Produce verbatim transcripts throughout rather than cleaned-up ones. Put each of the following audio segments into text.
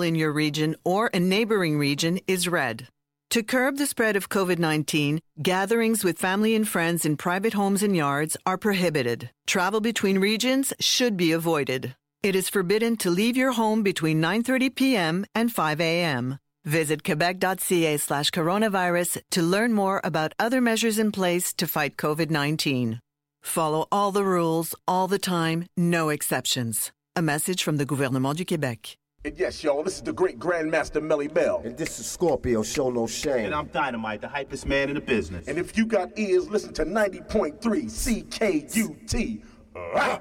in your region or a neighboring region is red. To curb the spread of COVID nineteen, gatherings with family and friends in private homes and yards are prohibited. Travel between regions should be avoided. It is forbidden to leave your home between nine thirty p.m. and five a.m. Visit quebec.ca slash coronavirus to learn more about other measures in place to fight COVID nineteen. Follow all the rules, all the time, no exceptions. A message from the Gouvernement du Québec. And yes, y'all, this is the great Grandmaster Melly Mel. And this is Scorpio, show no shame. And I'm Dynamite, the hypest man in the business. And if you got ears, listen to ninety point three C K U T. Ah!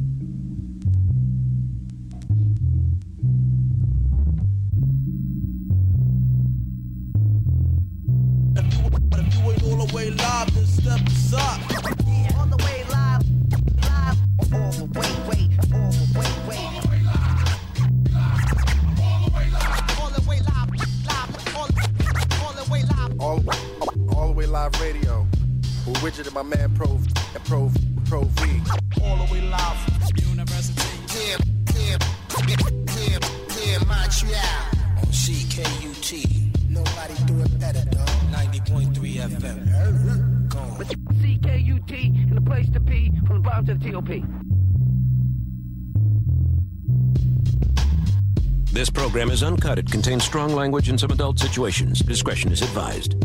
But if you ain't all the way live, then step aside. All the way live, live, all the way, wait, all the way, wait. All the way live, live, all, all the way live. All, all the way live radio. With Widget and my man Pro and Pro Pro V. All the way live from University. Clear, clear, clear, clear, Montreal. On C K U T. Nobody do it better, dog. ninety point three F M. Go on. C K U T and the place to be from the bottom to the T O P. This program is uncut. It contains strong language and some adult situations. Discretion is advised.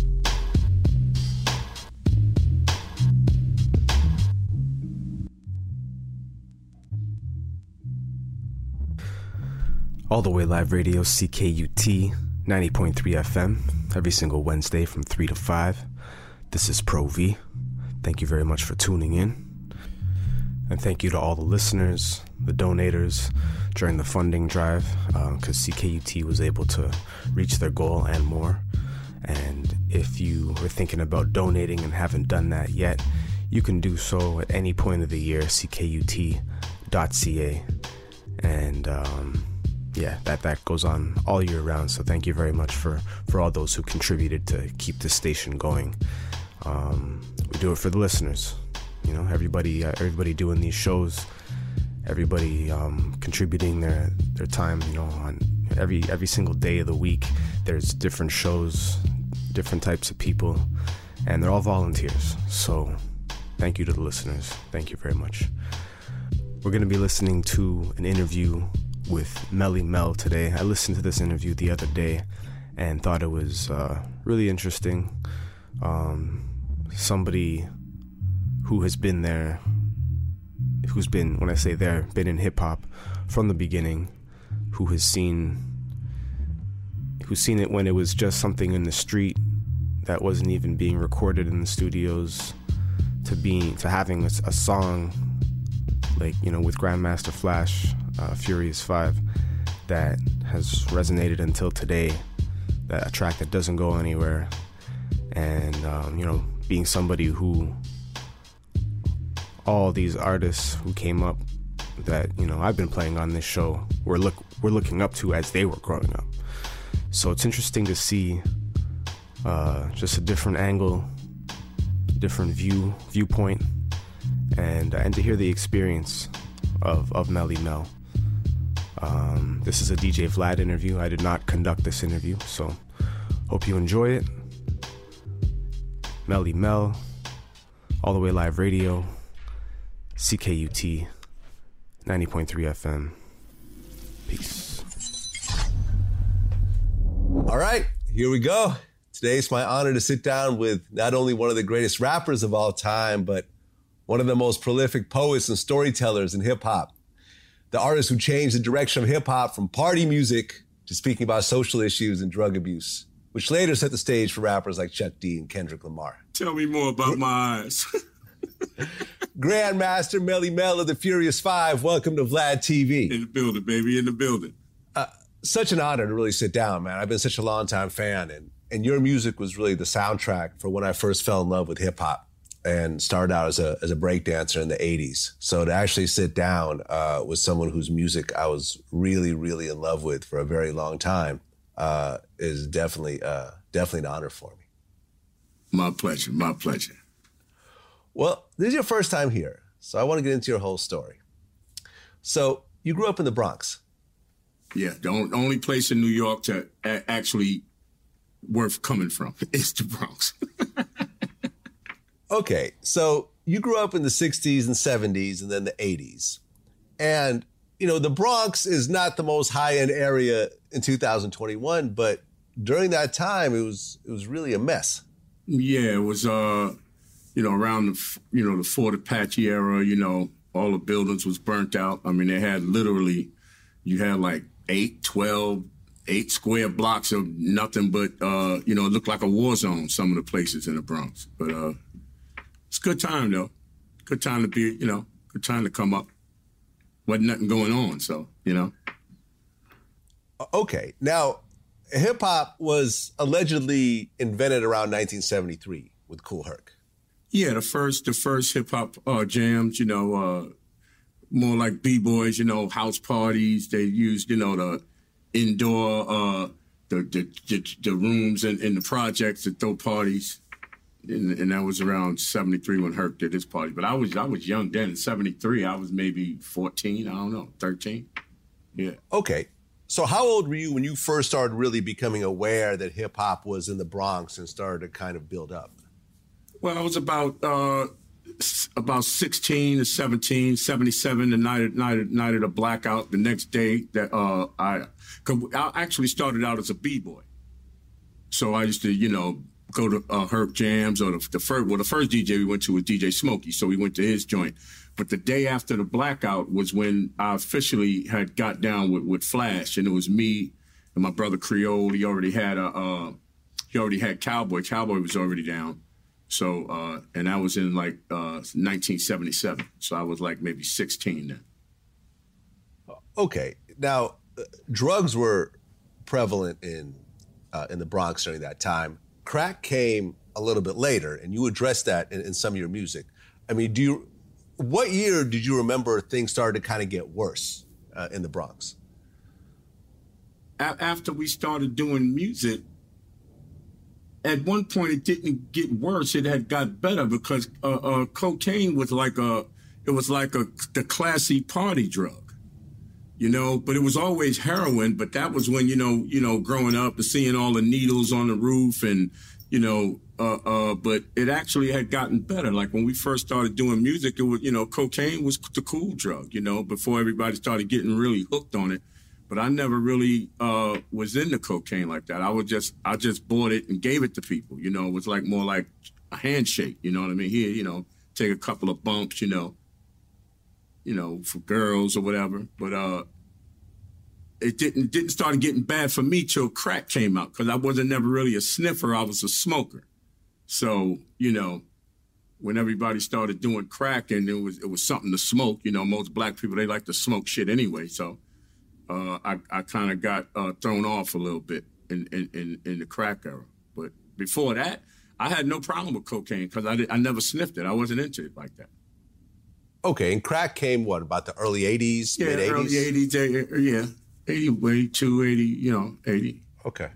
All the way live radio, C K U T, ninety point three F M, every single Wednesday from three to five. This is Pro V. Thank you very much for tuning in. And thank you to all the listeners, the donators during the funding drive, because uh, C K U T was able to reach their goal and more. And if you were thinking about donating and haven't done that yet, you can do so at any point of the year, C K U T dot C A. And um, yeah, that, that goes on all year round. So thank you very much for, for all those who contributed to keep this station going. Um, we do it for the listeners. You know, everybody, uh, everybody doing these shows, everybody um, contributing their, their time. You know, on every every single day of the week, there's different shows, different types of people, and they're all volunteers. So, thank you to the listeners. Thank you very much. We're going to be listening to an interview with Melly Mel today. I listened to this interview the other day and thought it was uh, really interesting. Um, somebody who has been there, who's been, when I say there, been in hip-hop from the beginning, who has seen, who's seen it when it was just something in the street that wasn't even being recorded in the studios, to being, to having a, a song like, you know, with Grandmaster Flash, uh, Furious Five, that has resonated until today, that a track that doesn't go anywhere, and, um, you know, being somebody who all these artists who came up that, you know, I've been playing on this show, we're look we're looking up to as they were growing up. So it's interesting to see uh, just a different angle, different view viewpoint, and and to hear the experience of of Melly Mel. Um, this is a D J Vlad interview. I did not conduct this interview, so hope you enjoy it. Melly Mel, All the Way Live Radio, C K U T, ninety point three F M. Peace. All right, here we go. Today it's my honor to sit down with not only one of the greatest rappers of all time, but one of the most prolific poets and storytellers in hip-hop. The artist who changed the direction of hip-hop from party music to speaking about social issues and drug abuse, which later set the stage for rappers like Chuck D and Kendrick Lamar. Tell me more about my eyes. Grandmaster Melly Mel of the Furious Five, welcome to Vlad T V. In the building, baby, in the building. Uh, such an honor to really sit down, man. I've been such a long-time fan, and, and your music was really the soundtrack for when I first fell in love with hip-hop and started out as a as a breakdancer in the eighties. So to actually sit down uh, with someone whose music I was really, really in love with for a very long time uh, is definitely, uh, definitely an honor for me. My pleasure, my pleasure. Well, this is your first time here, so I want to get into your whole story. So you grew up in the Bronx. Yeah, the on- only place in New York to a- actually worth coming from is the Bronx. Okay, so you grew up in the sixties and seventies and then the eighties. And, you know, the Bronx is not the most high-end area in two thousand twenty-one, but during that time, it was it was really a mess. Yeah, it was, uh, you know, around the, you know, the Fort Apache era, you know, all the buildings was burnt out. I mean, they had literally, you had like eight, twelve, eight square blocks of nothing but, uh, you know, it looked like a war zone, some of the places in the Bronx. But uh, it's a good time, though. Good time to be, you know, good time to come up. Wasn't nothing going on, so, you know. Okay, now, hip-hop was allegedly invented around nineteen seventy-three with Kool Herc. Yeah, the first the first hip-hop uh, jams, you know, uh, more like B-boys, you know, house parties. They used, you know, the indoor, uh, the, the, the, the rooms in, in the projects to throw parties. And, and that was around seventy-three when Herc did his party. But I was I was young then. In seventy-three, I was maybe fourteen, I don't know, thirteen. Yeah. Okay. So how old were you when you first started really becoming aware that hip hop was in the Bronx and started to kind of build up? Well, I was about uh, about sixteen to seventeen, seventy-seven, the night, night, night of the blackout. The next day, that uh, I, I actually started out as a B-boy. So I used to, you know, go to uh, Herc Jams or the, the first, well, the first D J we went to was D J Smokey. So we went to his joint. But the day after the blackout was when I officially had got down with, with Flash, and it was me and my brother Creole. He already had a, uh, he already had Cowboy. Cowboy was already down. So, uh, and that was in like uh, nineteen seventy-seven. So I was like maybe sixteen then. Okay. Now, uh, drugs were prevalent in uh, in the Bronx during that time. Crack came a little bit later, and you addressed that in, in some of your music. I mean, do you? What year did you remember things started to kind of get worse uh, in the Bronx? A- after we started doing music, at one point it didn't get worse; it had got better because uh, uh, cocaine was like a, it was like a the classy party drug, you know. But it was always heroin. But that was when you know, you know, growing up and seeing all the needles on the roof and. You know, uh, uh, but it actually had gotten better. Like when we first started doing music, it was, you know, cocaine was the cool drug, you know, before everybody started getting really hooked on it. But I never really uh, was into cocaine like that. I would just, I just bought it and gave it to people. You know, it was like more like a handshake. You know what I mean? Here, you know, take a couple of bumps, you know, you know, for girls or whatever. But uh, it didn't didn't start getting bad for me till crack came out because I wasn't never really a sniffer. I was a smoker. So, you know, when everybody started doing crack and it was it was something to smoke, you know, most black people, they like to smoke shit anyway. So uh, I, I kind of got uh, thrown off a little bit in, in, in, in the crack era. But before that, I had no problem with cocaine because I, did, I never sniffed it. I wasn't into it like that. Okay, and crack came, what, about the early eighties, yeah, mid-eighties? Early eighties, yeah. eighty, eighty-two, eighty, you know, eighty. Okay.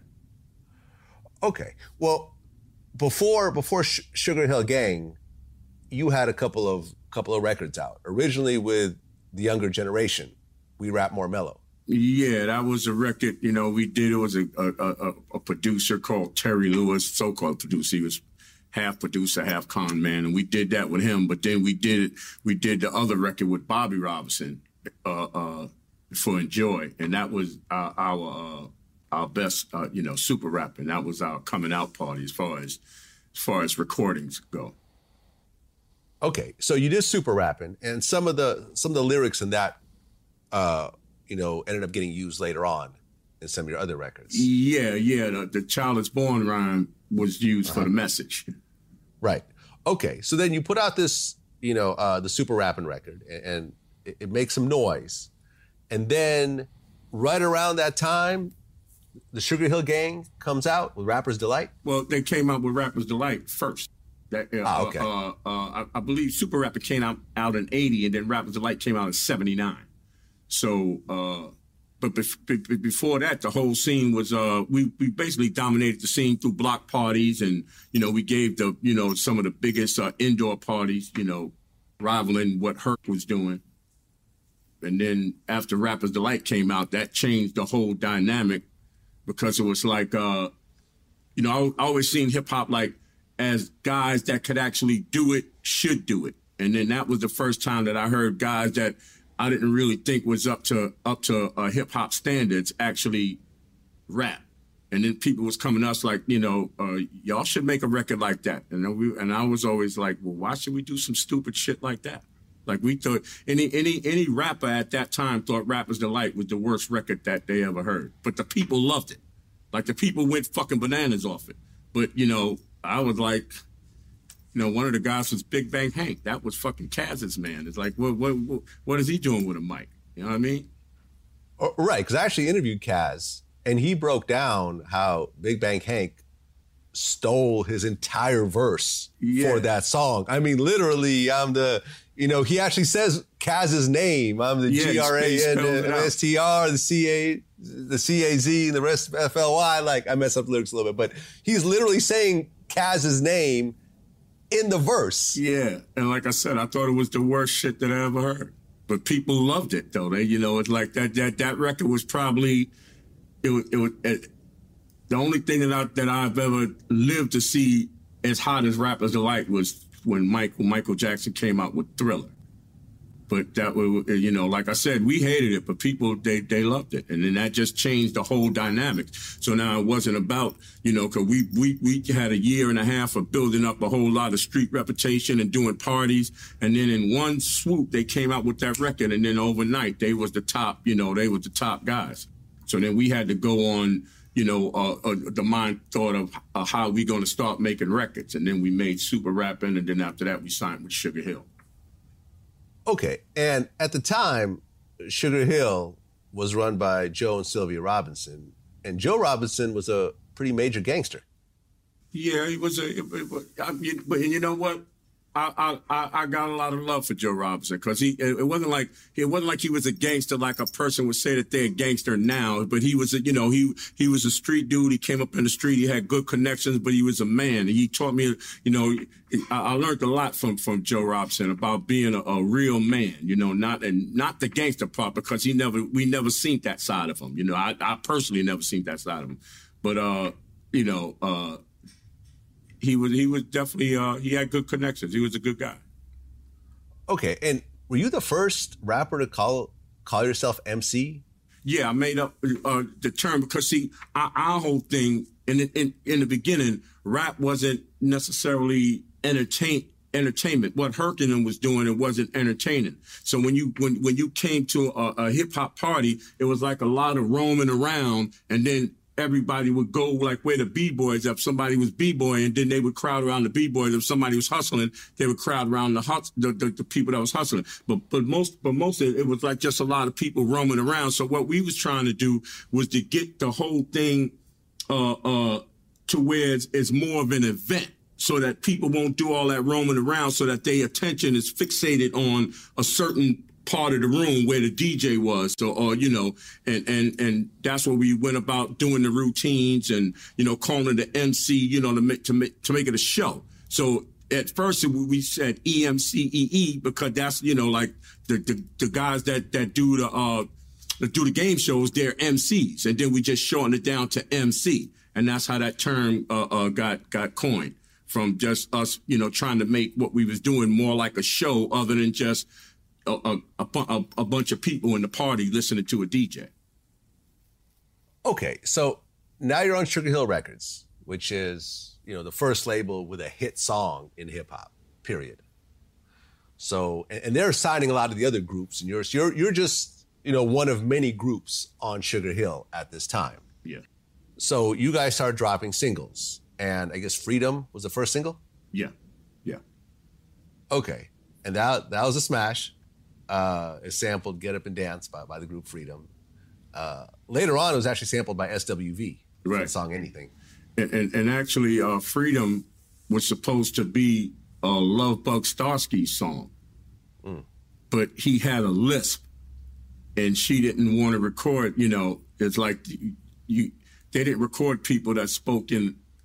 Okay. Well, before before Sh- Sugar Hill Gang, you had a couple of couple of records out. Originally with the younger generation, We Rap More Mellow. Yeah, that was a record. You know, we did. It was a a, a, a producer called Terry Lewis, so-called producer. He was half producer, half con man, and we did that with him. But then we did we did the other record with Bobby Robinson. Uh, uh, for Enjoy, and that was our our, uh, our best, uh, you know, super rap, and that was our coming out party as far as as far as recordings go. Okay, so you did super rapping, and some of the some of the lyrics in that, uh, you know, ended up getting used later on in some of your other records. Yeah, yeah, the, the Child Is Born rhyme was used uh-huh. for the message. Right. Okay, so then you put out this, you know, uh, the super rapping record, and, and it, it makes some noise. And then right around that time, the Sugar Hill Gang comes out with Rapper's Delight? Well, they came out with Rapper's Delight first. That, uh, ah, okay. Uh, uh, I, I believe Super Rapper came out, out in eighty, and then Rapper's Delight came out in seventy-nine. So, uh, but be- be- before that, the whole scene was, uh, we, we basically dominated the scene through block parties, and, you know, we gave the, you know, some of the biggest uh, indoor parties, you know, rivaling what Herc was doing. And then after Rapper's Delight came out, that changed the whole dynamic because it was like, uh, you know, I, I always seen hip hop like as guys that could actually do it, should do it. And then that was the first time that I heard guys that I didn't really think was up to up to uh, hip hop standards actually rap. And then people was coming to us like, you know, uh, y'all should make a record like that. And then we, and I was always like, well, why should we do some stupid shit like that? Like we thought any any any rapper at that time thought Rapper's Delight was the worst record that they ever heard. But the people loved it. Like the people went fucking bananas off it. But, you know, I was like, you know, one of the guys was Big Bang Hank. That was fucking Kaz's man. It's like, what what what is he doing with a mic? You know what I mean? Oh, right, because I actually interviewed Kaz, and he broke down how Big Bang Hank stole his entire verse yeah. for that song. I mean, literally, I'm the, you know, he actually says Kaz's name. I'm the yeah, G R A N, the S T R, the C A, the C A Z, and the rest of F L Y. Like, I messed up the lyrics a little bit, but he's literally saying Kaz's name in the verse. Yeah, and like I said, I thought it was the worst shit that I ever heard. But people loved it, though. They, you know, it's like that. That that record was probably, it was, it was it, the only thing that I that I've ever lived to see as hot as Rapper's Delight was when Michael Michael Jackson came out with Thriller. But that was, you know, like I said, we hated it, but people, they they loved it. And then that just changed the whole dynamic. So now it wasn't about, you know, because we, we, we had a year and a half of building up a whole lot of street reputation and doing parties. And then in one swoop, they came out with that record. And then overnight, they was the top, you know, they was the top guys. So then we had to go on, you know, uh, uh, the mind thought of uh, how we going to start making records. And then we made Super Rappin'. And then after that, we signed with Sugar Hill. Okay, and at the time, Sugar Hill was run by Joe and Sylvia Robinson, and Joe Robinson was a pretty major gangster. Yeah, he was a. It, it, I mean, but you know what? I, I I got a lot of love for Joe Robinson because he. It wasn't like it wasn't like he was a gangster like a person would say that they're a gangster now. But he was a, you know, he he was a street dude. He came up in the street. He had good connections, but he was a man. And he taught me, you know, I, I learned a lot from from Joe Robinson about being a, a real man. You know, not and not the gangster part because he never we never seen that side of him. You know, I I personally never seen that side of him. But uh, you know, uh. He was he was definitely, uh, he had good connections. He was a good guy. Okay, and were you the first rapper to call call yourself M C? Yeah, I made up uh, the term because, see, our, our whole thing, in, in in the beginning, rap wasn't necessarily entertain entertainment. What Hercules was doing, it wasn't entertaining. So when you when when you came to a, a hip-hop party, it was like a lot of roaming around, and then everybody would go like where the B-boys up. Somebody was B-boy, and then they would crowd around the B-boys. If somebody was hustling, they would crowd around the hus- the, the, the people that was hustling. But but most but most of it, it was like just a lot of people roaming around. So what we was trying to do was to get the whole thing uh, uh, to where it's, it's more of an event, so that people won't do all that roaming around, so that their attention is fixated on a certain part of the room where the D J was, so, or, you know, and, and, and that's what we went about doing the routines and, you know, calling the M C, you know, to make, to make, to make it a show. So at first we said E M C E E because that's, you know, like the, the, the guys that, that do the, uh, that do the game shows, they're M Cs. And then we just shortened it down to M C. And that's how that term, uh, uh, got, got coined from just us, you know, trying to make what we was doing more like a show other than just A, a, a, a bunch of people in the party listening to a D J. Okay, so now you're on Sugar Hill Records, which is, you know, the first label with a hit song in hip hop, period. So, and, and they're signing a lot of the other groups, and you're you're you're just, you know, one of many groups on Sugar Hill at this time. Yeah. So you guys started dropping singles, and I guess Freedom was the first single? Yeah. Yeah. Okay, and that that was a smash. Uh, it sampled Get Up and Dance by, by the group Freedom. Uh, later on, it was actually sampled by S W V for right. the song Anything. And, and, and actually, uh, Freedom was supposed to be a Love Bug Starsky song. Mm. But he had a lisp, and she didn't want to record, you know, it's like you, they didn't record people that spoke in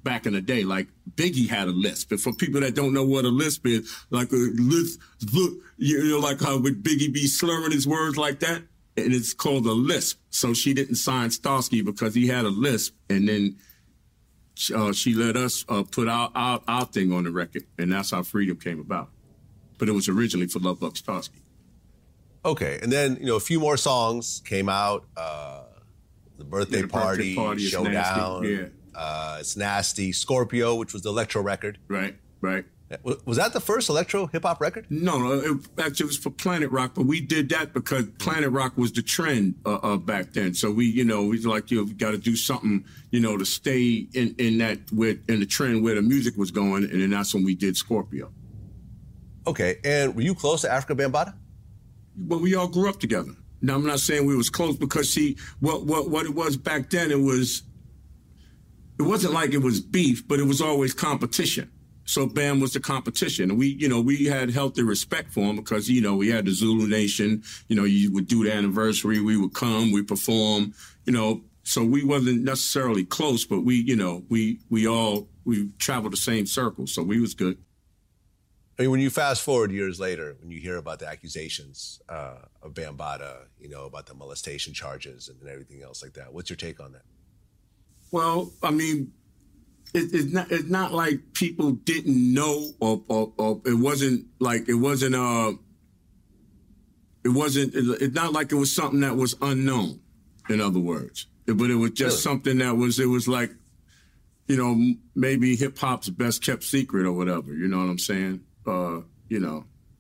back in the day. Like Biggie had a lisp. But for people that don't know what a lisp is, like a lisp, you know, like how would Biggie be slurring his words like that? And it's called a lisp. So she didn't sign Starsky because he had a lisp. And then uh, she let us uh, put our, our, our thing on the record. And that's how Freedom came about. But it was originally for Love Bug Starsky. Okay. And then, you know, a few more songs came out. Uh, the Birthday, yeah, the Party, birthday party Showdown. Yeah. Uh, it's Nasty. Scorpio, which was the electro record. Right, right. Was that the first electro hip-hop record? No, no, it actually was for Planet Rock, but we did that because Planet Rock was the trend uh, uh, back then. So we, you know, we like, you know, we got to do something, you know, to stay in, in that, with, in the trend where the music was going, and then that's when we did Scorpio. Okay, and were you close to Africa Bambaataa? Well, we all grew up together. Now, I'm not saying we was close because, see, what, what, what it was back then, it was, it wasn't like it was beef, but it was always competition. So Bam was the competition. And we, you know, we had healthy respect for him because, you know, we had the Zulu Nation, you know, you would do the anniversary, we would come, we perform, you know, so we wasn't necessarily close, but we, you know, we, we all, we traveled the same circle. So we was good. I mean, when you fast forward years later, when you hear about the accusations uh, of Bambaataa, you know, about the molestation charges and everything else like that, what's your take on that? Well, I mean, It, it's not. It's not like people didn't know, or, or, or it wasn't like it wasn't. Uh, it wasn't. It, it's not like it was something that was unknown. In other words, but it was just really? something that was. It was like, you know, maybe hip hop's best kept secret or whatever. You know what I'm saying? Uh, you know.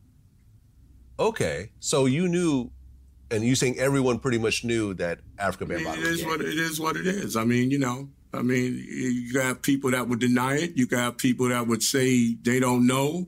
Okay, so you knew, and you saying everyone pretty much knew that Africa Bambaataa. It is what it is. What it is. I mean, you know. I mean, you got people that would deny it. You got people that would say they don't know.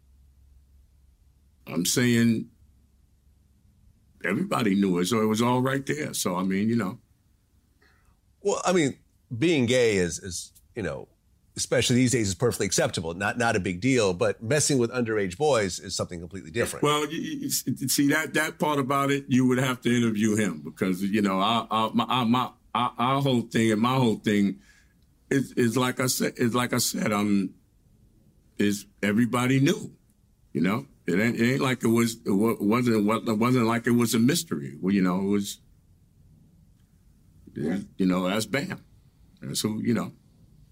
I'm saying everybody knew it, so it was all right there. So, I mean, you know. Well, I mean, being gay is, is you know, especially these days, is perfectly acceptable. Not not a big deal. But messing with underage boys is something completely different. Well, you, you, see, that that part about it, you would have to interview him because, you know, I, I, my, I, my, Our, our whole thing and my whole thing is, is like I said, is like I said, um, is everybody knew, you know, it ain't, it ain't like it was, it wasn't, it wasn't like it was a mystery. Well, you know, it was, you know, that's Bam. That's who, you know.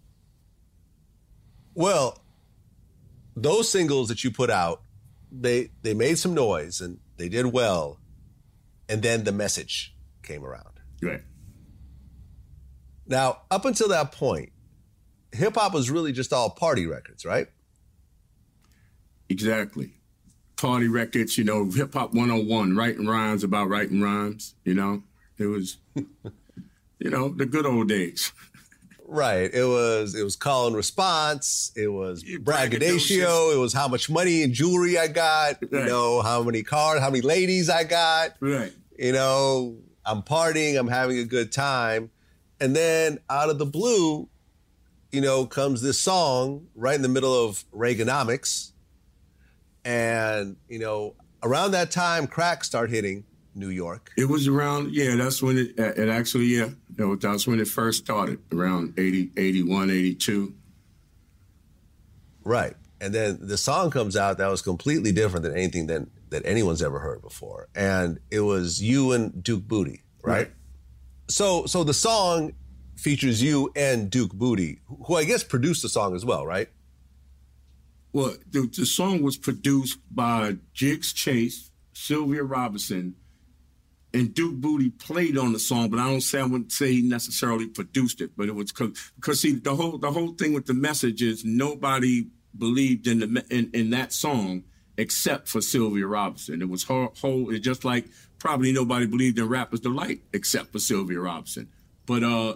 Well, those singles that you put out, they, they made some noise and they did well. And then The Message came around. Right. Now, up until that point, hip-hop was really just all party records, right? Exactly. Party records, you know, hip-hop one oh one, writing rhymes about writing rhymes, you know. It was, you know, the good old days. Right. It was it was call and response. It was braggadocio. It was how much money and jewelry I got. Right. You know, how many cars, how many ladies I got. Right. You know, I'm partying, I'm having a good time. And then out of the blue, you know, comes this song right in the middle of Reaganomics. And, you know, around that time, crack started hitting New York. It was around, yeah, that's when it, it actually, yeah, that's when it first started, around eighty, eighty-one, eighty-two. Right. And then the song comes out that was completely different than anything that, that anyone's ever heard before. And it was you and Duke Booty, right? right. So so the song features you and Duke Booty, who I guess produced the song as well, right? Well, the, the song was produced by Jigs Chase, Sylvia Robinson, and Duke Booty played on the song, but I don't say I wouldn't say he necessarily produced it, but it was because see the whole the whole thing with The Message is nobody believed in the in, in that song except for Sylvia Robinson. It was her whole. It's just like probably nobody believed in Rapper's Delight except for Sylvia Robinson. But uh,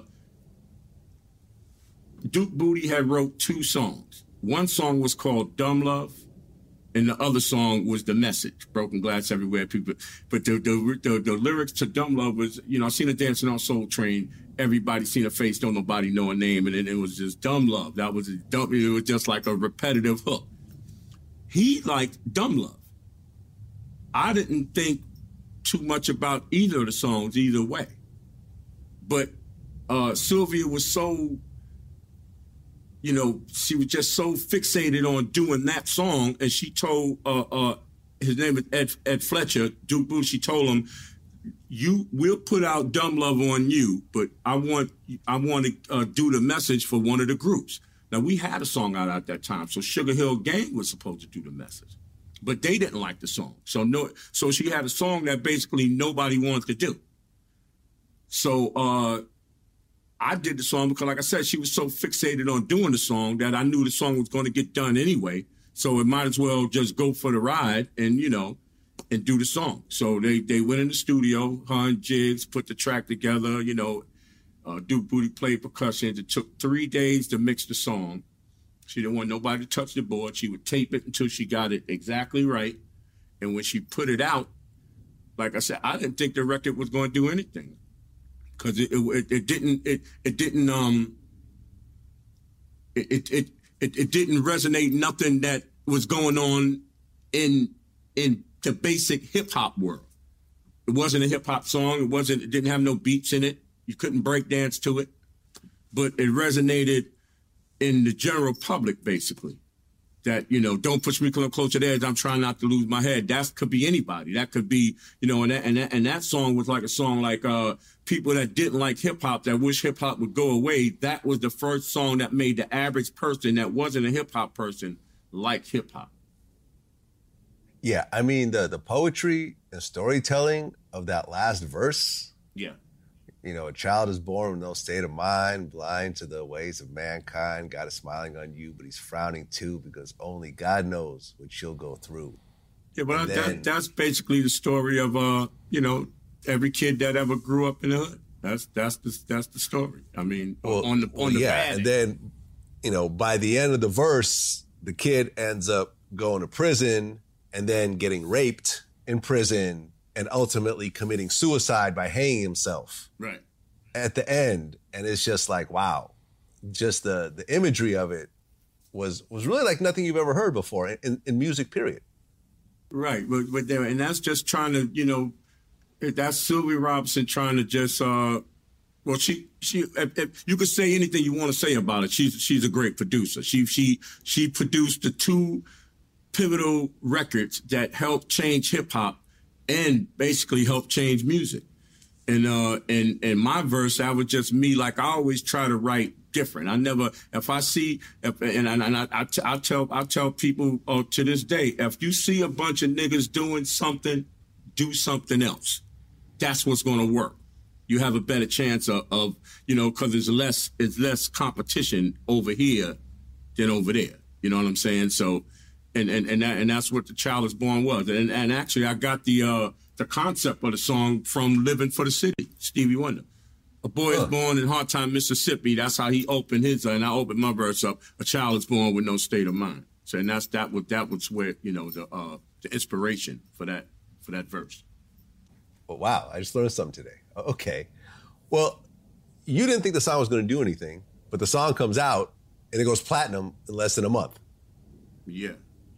Duke Booty had wrote two songs. One song was called Dumb Love, and the other song was The Message, Broken Glass Everywhere. People, but the the, the the lyrics to Dumb Love was, you know, I seen her dancing on Soul Train. Everybody seen her face, don't nobody know her name, and then it was just Dumb Love. That was a dumb. It was just like a repetitive hook. He liked Dumb Love. I didn't think too much about either of the songs either way, but uh, Sylvia was so you know, she was just so fixated on doing that song, and she told uh, uh, his name is Ed, Ed Fletcher, Duke Boo. She told him, "You will put out Dumb Love on you, but I want I want to uh, do the message for one of the groups." Now we had a song out at that time, so Sugar Hill Gang was supposed to do the message, but they didn't like the song. So no, so she had a song that basically nobody wanted to do. So. Uh, I did the song because, like I said, she was so fixated on doing the song that I knew the song was going to get done anyway. So it might as well just go for the ride and, you know, and do the song. So they, they went in the studio, her and Jigs put the track together, you know, uh, Duke Booty played percussion. It took three days to mix the song. She didn't want nobody to touch the board. She would tape it until she got it exactly right. And when she put it out, like I said, I didn't think the record was going to do anything. Because it, it it didn't it it didn't um it, it it it it didn't resonate nothing that was going on in in the basic hip hop world. It wasn't a hip hop song. It wasn't. It didn't have no beats in it. You couldn't break dance to it, but it resonated in the general public basically. That, you know, don't push me closer to the edge. I'm trying not to lose my head. That could be anybody. That could be, you know, and that, and that, and that song was like a song like uh, people that didn't like hip hop, that wish hip hop would go away. That was the first song that made the average person that wasn't a hip hop person like hip hop. Yeah, I mean, the the poetry and storytelling of that last verse. Yeah. You know, a child is born with no state of mind, blind to the ways of mankind. God is smiling on you, but he's frowning too, because only God knows what you'll go through. Yeah, but then, that, that's basically the story of, uh, you know, every kid that ever grew up in the hood. That's that's the, that's the story. I mean, well, on the on well, the yeah, bad and end. then, you know, by the end of the verse, the kid ends up going to prison and then getting raped in prison. And ultimately committing suicide by hanging himself. Right. At the end. And it's just like, wow. Just the the imagery of it was was really like nothing you've ever heard before in, in music, period. Right. But, but there, and that's just trying to, you know, that's Sylvia Robinson trying to just, uh, well, she, she, if, if you could say anything you want to say about it. She's, she's a great producer. She, she, she produced the two pivotal records that helped change hip hop and basically help change music. And uh, and and my verse, that was just me. Like I always try to write different. I never, if I see, if, and, and, and I, I, I tell I tell people uh, to this day, if you see a bunch of niggas doing something, do something else. That's what's going to work. You have a better chance of, of you know, because there's less, it's less competition over here than over there. You know what I'm saying? So. And and and, that, and that's what The Child Is Born was. And and actually, I got the uh, the concept of the song from Living for the City, Stevie Wonder. A boy huh. is born in Hard Time, Mississippi. That's how he opened his, uh, and I opened my verse up. A child is born with no state of mind. So and that's that was that was where, you know, the uh, the inspiration for that for that verse. Well, wow, I just learned something today. Okay, well, you didn't think the song was going to do anything, but the song comes out and it goes platinum in less than a month. Yeah.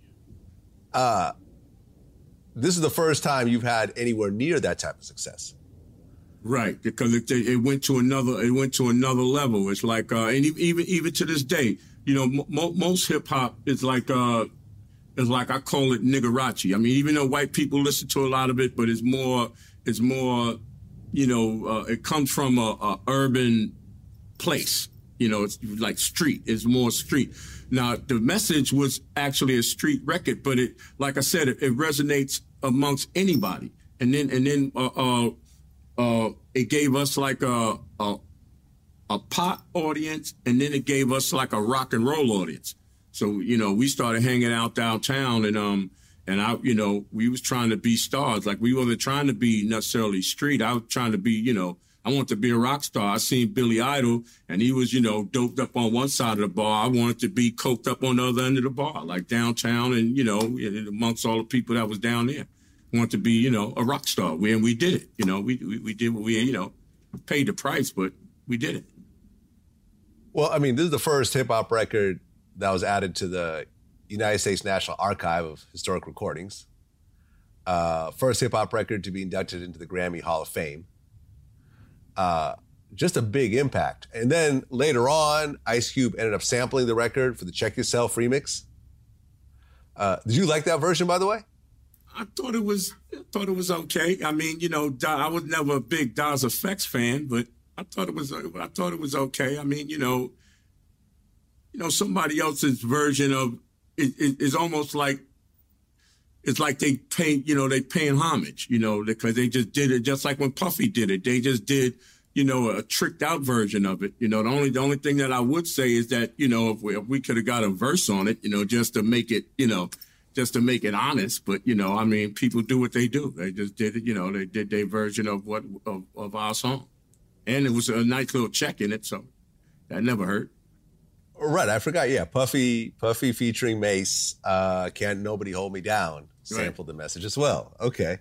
Uh, this is the first time you've had anywhere near that type of success. Right, because it, it went to another it went to another level. It's like, uh, and even even to this day, you know, mo- most hip hop is like, uh, is like I call it niggerachi. I mean, even though white people listen to a lot of it, but it's more, it's more, you know, uh, it comes from a, a urban place. You know, it's like street. It's more street. Now, the message was actually a street record, but it, like I said, it, it resonates amongst anybody. And then, and then, uh, uh, uh, it gave us like a, a, a pop audience, and then it gave us like a rock and roll audience. So, you know, we started hanging out downtown, and, um, and I, you know, we was trying to be stars. Like we wasn't trying to be necessarily street. I was trying to be, you know, I wanted to be a rock star. I seen Billy Idol, and he was, you know, doped up on one side of the bar. I wanted to be coked up on the other end of the bar, like downtown, and, you know, amongst all the people that was down there. I wanted to be, you know, a rock star. We, and we did it. You know, we, we, we did what we, you know, paid the price, but we did it. Well, I mean, this is the first hip-hop record that was added to the United States National Archive of Historic Recordings. Uh, first hip-hop record to be inducted into the Grammy Hall of Fame. Uh, just a big impact. And then later on, Ice Cube ended up sampling the record for the Check Yourself remix. Uh, did you like that version, by the way? I thought it was, I thought it was okay. I mean, you know, I was never a big Das F X fan, but I thought it was, I thought it was okay. I mean, you know, you know, somebody else's version of it is almost like, it's like they pay, you know, they paying homage, you know, because they just did it just like when Puffy did it. They just did, you know, a tricked out version of it. You know, the only the only thing that I would say is that, you know, if we, if we could have got a verse on it, you know, just to make it, you know, just to make it honest. But, you know, I mean, people do what they do. They just did it, you know, they did their version of what of, of our song. And it was a nice little check in it, so that never hurt. Right, I forgot. Yeah, Puffy, Puffy featuring Mace, uh, Can't Nobody Hold Me Down, sampled right. the message as well. Okay.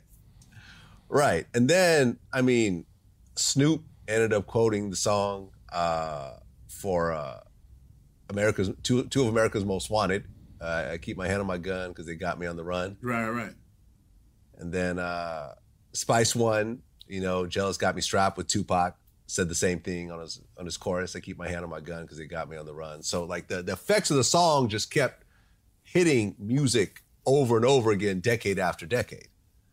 Right. And then, I mean, Snoop ended up quoting the song uh, for uh, America's two, two of America's Most Wanted. Uh, I keep my hand on my gun because they got me on the run. Right, right. And then uh, Spice One, you know, Jealous Got Me Strapped with Tupac, said the same thing on his on his chorus. I keep my hand on my gun because they got me on the run. So like the, the effects of the song just kept hitting music over and over again, decade after decade.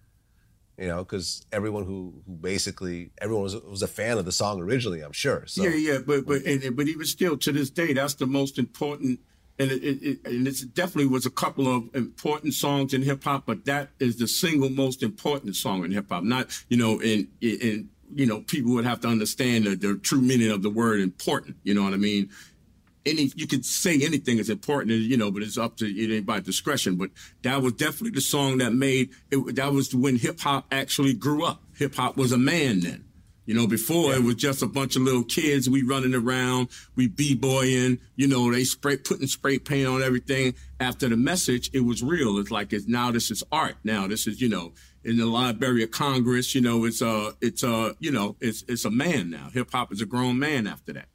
You know, because everyone who who basically everyone was was a fan of the song originally, I'm sure. So. Yeah, yeah, but but and, but even still to this day, that's the most important. And it, it, it and it definitely was a couple of important songs in hip hop, but that is the single most important song in hip hop. Not you know in in you know, people would have to understand the, the true meaning of the word important. You know what I mean? Any, you could say anything is important, you know, but it's up to anybody's discretion. But that was definitely the song that made it. That was when hip hop actually grew up. Hip hop was a man then. You know, before yeah. it was just a bunch of little kids. We running around, we b-boying, you know, they spray, putting spray paint on everything. After the message, it was real. It's like, it's now this is art. Now this is, you know, in the Library of Congress, you know, it's uh, it's uh, you know, it's it's a man now. Hip hop is a grown man after that.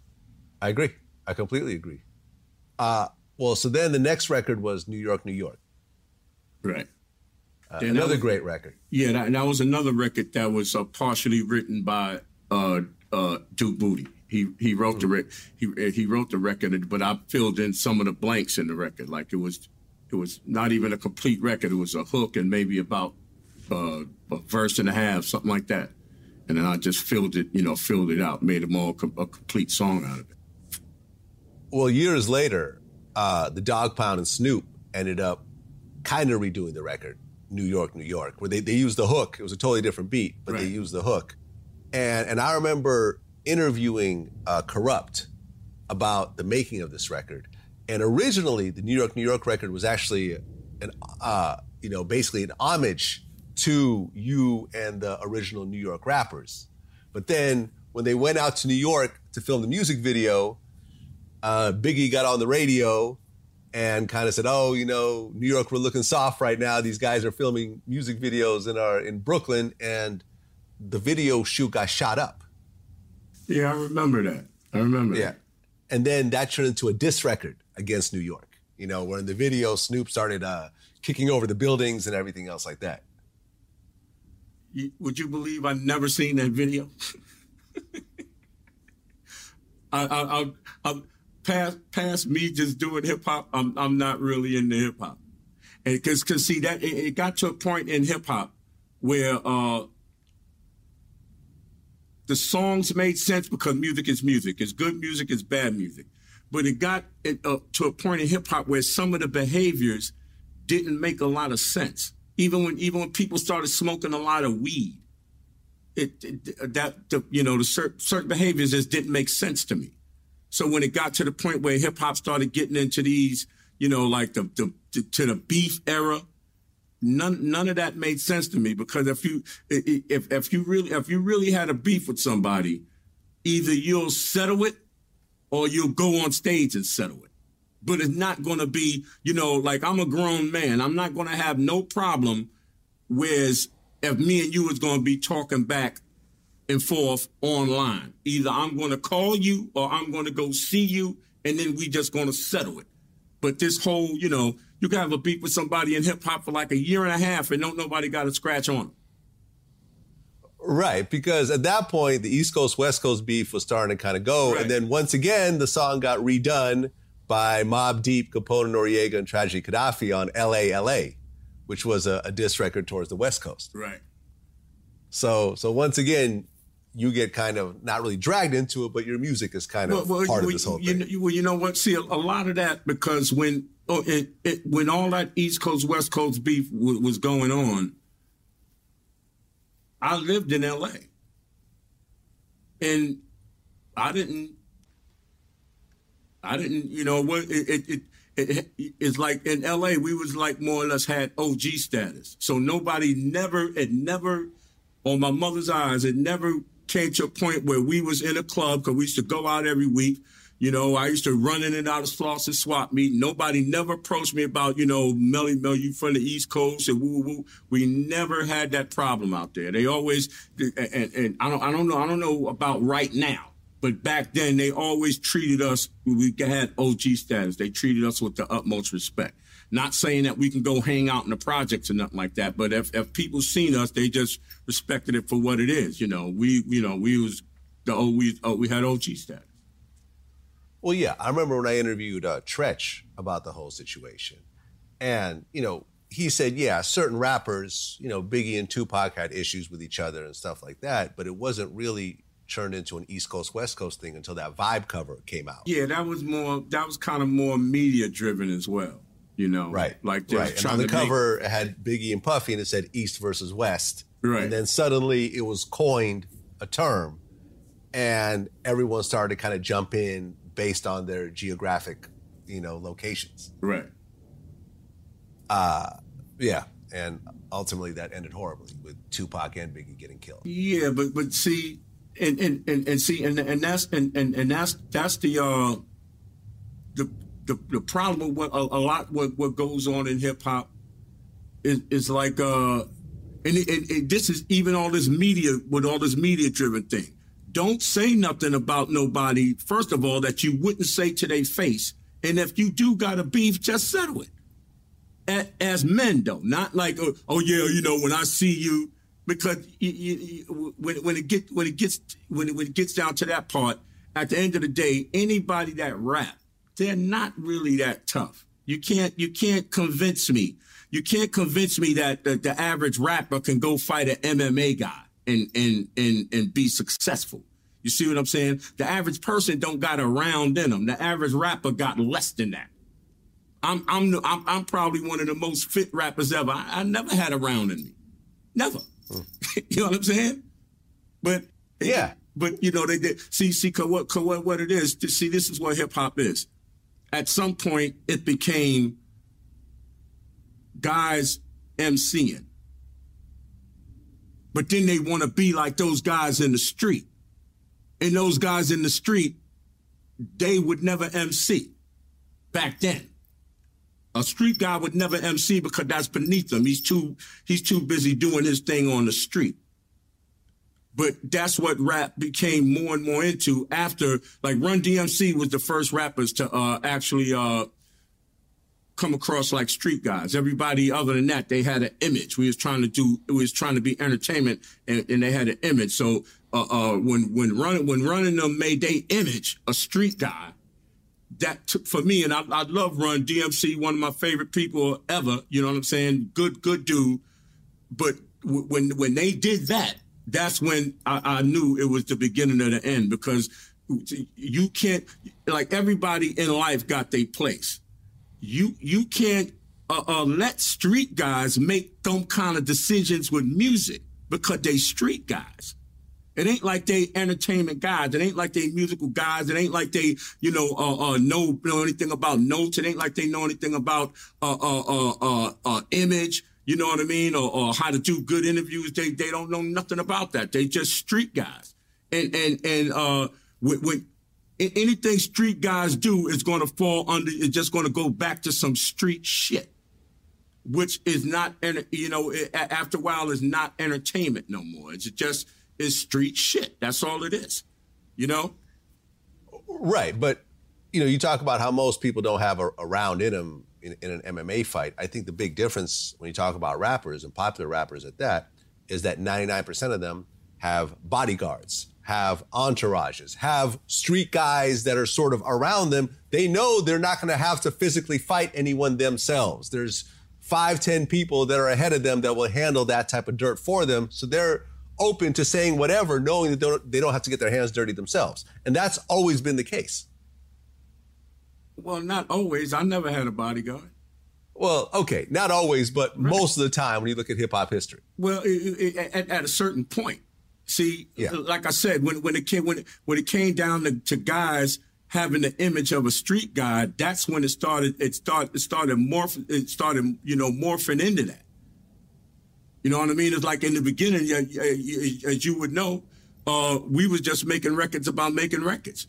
I agree. I completely agree. Uh, well, so then the next record was New York, New York. Right. Uh, another was, great record. Yeah, that, that was another record that was uh, partially written by uh, uh, Duke Booty. He he wrote mm-hmm. the rec- he he wrote the record, but I filled in some of the blanks in the record. Like it was it was not even a complete record. It was a hook and maybe about uh, a verse and a half, something like that. And then I just filled it, you know, filled it out, made a more com- a complete song out of it. Well, years later, uh, the Dog Pound and Snoop ended up kind of redoing the record, New York, New York, where they, they used the hook. It was a totally different beat, but right. they used the hook. And and I remember interviewing uh, Corrupt about the making of this record. And originally, the New York, New York record was actually an, uh, you know, basically an homage to you and the original New York rappers. But then when they went out to New York to film the music video, uh, Biggie got on the radio and kind of said, oh, you know, New York, we're looking soft right now. These guys are filming music videos in our in Brooklyn, and the video shoot got shot up. Yeah, I remember that. I remember yeah. that. And then that turned into a diss record against New York, you know, where in the video, Snoop started uh, kicking over the buildings and everything else like that. Would you believe I never seen that video? I, I, I, I past past me just doing hip hop. I'm I'm not really into hip hop, and because because see that it, it got to a point in hip hop where uh, the songs made sense because music is music. It's good music, it's bad music, but it got it, uh, to a point in hip hop where some of the behaviors didn't make a lot of sense. Even when even when people started smoking a lot of weed, it, it that the, you know the certain, certain behaviors just didn't make sense to me. So when it got to the point where hip hop started getting into these, you know, like the, the, the to the beef era, none none of that made sense to me, because if you if if you really if you really had a beef with somebody, either you'll settle it or you'll go on stage and settle it. But it's not going to be, you know, like I'm a grown man. I'm not going to have no problem whereas if me and you is going to be talking back and forth online. Either I'm going to call you or I'm going to go see you, and then we just going to settle it. But this whole, you know, you can have a beef with somebody in hip hop for like a year and a half and don't nobody got a scratch on them. Right, because at that point, the East Coast, West Coast beef was starting to kind of go. Right. And then once again, the song got redone by Mobb Deep, Capone Noriega, and Tragedy Khadafi on L A L A, which was a, a diss record towards the West Coast. Right. So so once again, you get kind of not really dragged into it, but your music is kind of well, well, part well, of this whole you, thing. You, well, you know what? See, a, a lot of that, because when oh, it, it, when all that East Coast, West Coast beef w- was going on, I lived in L A. And I didn't, I didn't, you know, what it, it, it, it, it's like in L A, we was like more or less had O G status. So nobody never, it never, on my mother's eyes, it never came to a point where we was in a club, because we used to go out every week. You know, I used to run in and out of Slauson swap meet. Nobody never approached me about, you know, Melly Mel, you from the East Coast and woo woo. We never had that problem out there. They always, and, and I don't, I don't know, I don't know about right now, but back then they always treated us. We had O G status. They treated us with the utmost respect. Not saying that we can go hang out in the projects or nothing like that, but if, if people seen us, they just respected it for what it is. You know, we, you know, we was the oh, we, oh, we had O G status. Well, yeah, I remember when I interviewed uh, Tretch about the whole situation. And, you know, he said, yeah, certain rappers, you know, Biggie and Tupac had issues with each other and stuff like that, but it wasn't really turned into an East Coast, West Coast thing until that Vibe cover came out. Yeah, that was more, that was kind of more media driven as well, you know? Right, like right. And on the cover, make... it had Biggie and Puffy and it said East versus West. Right. And then suddenly it was coined a term and everyone started to kind of jump in based on their geographic, you know, locations. Right. Uh, yeah. And ultimately that ended horribly with Tupac and Biggie getting killed. Yeah, but but see, and and, and, and see, and and that's and, and, and that's that's the uh the the, the problem with what a, a lot what, what goes on in hip hop is is like uh and, it, and, and this is even all this media with all this media driven thing. Don't say nothing about nobody, first of all, that you wouldn't say to their face. And if you do got a beef, just settle it. As, as men, though, not like, oh, oh yeah, you know, when I see you, because you, you, when, when it get when it gets when it, when it gets down to that part, at the end of the day, anybody that rap, they're not really that tough. You can't you can't convince me. You can't convince me that the, the average rapper can go fight an M M A guy. And, and and and be successful. You see what I'm saying? The average person don't got a round in them. The average rapper got less than that. I'm I'm I'm, I'm probably one of the most fit rappers ever. I, I never had a round in me, never. Hmm. You know what I'm saying? But yeah, but you know they did. See see what what what it is. To see, this is what hip hop is. At some point, it became guys MCing. But then they want to be like those guys in the street. And those guys in the street, they would never M C back then. A street guy would never M C because that's beneath him. He's too, he's too busy doing his thing on the street. But that's what rap became more and more into after, like Run D M C was the first rappers to uh, actually uh, come across like street guys. Everybody other than that, they had an image. We was trying to do, it was trying to be entertainment, and, and they had an image. So uh, uh, when when running when running them made their image a street guy, that took for me, and I, I love Run D M C, one of my favorite people ever. You know what I'm saying? Good good dude. But w- when when they did that, that's when I, I knew it was the beginning of the end, because you can't, like, everybody in life got their place. You you can't uh, uh, let street guys make them kind of decisions with music because they street guys. It ain't like they entertainment guys. It ain't like they musical guys. It ain't like they, you know, uh, uh, know know anything about notes. It ain't like they know anything about uh, uh, uh, uh, uh, image. You know what I mean? Or, or how to do good interviews. They they don't know nothing about that. They just street guys. And and and uh, when, when anything street guys do is going to fall under, it's just going to go back to some street shit, which is not, you know, after a while is not entertainment no more. It's just, it's street shit. That's all it is, you know? Right. But, you know, you talk about how most people don't have a, a round in them in, in an M M A fight. I think the big difference when you talk about rappers and popular rappers at that is that ninety-nine percent of them have bodyguards, have entourages, have street guys that are sort of around them. They know they're not going to have to physically fight anyone themselves. There's five, ten people that are ahead of them that will handle that type of dirt for them. So they're open to saying whatever, knowing that they don't, they don't have to get their hands dirty themselves. And that's always been the case. Well, not always. I never had a bodyguard. Well, okay, not always, but right. most of the time when you look at hip-hop history. Well, it, it, at, at a certain point. See, yeah. like I said, when, when, it came, when, it, when it came down to, to guys having the image of a street guy, that's when it started, it started, it started morph, it started, you know, morphing into that. You know what I mean? It's like in the beginning, as you would know, uh, we was just making records about making records.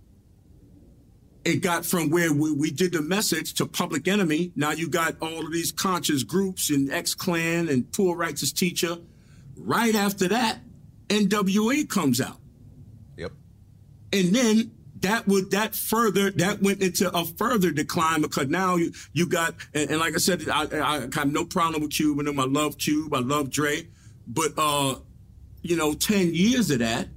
It got from where we, we did the message to Public Enemy. Now you got all of these conscious groups and X-Clan and Poor Righteous Teacher. Right after that, N W A comes out. Yep. And then that would that further that went into a further decline because now you you got and, and like I said, I, I have no problem with Cube and them. I love Cube, I love Dre, but uh, you know, ten years of that.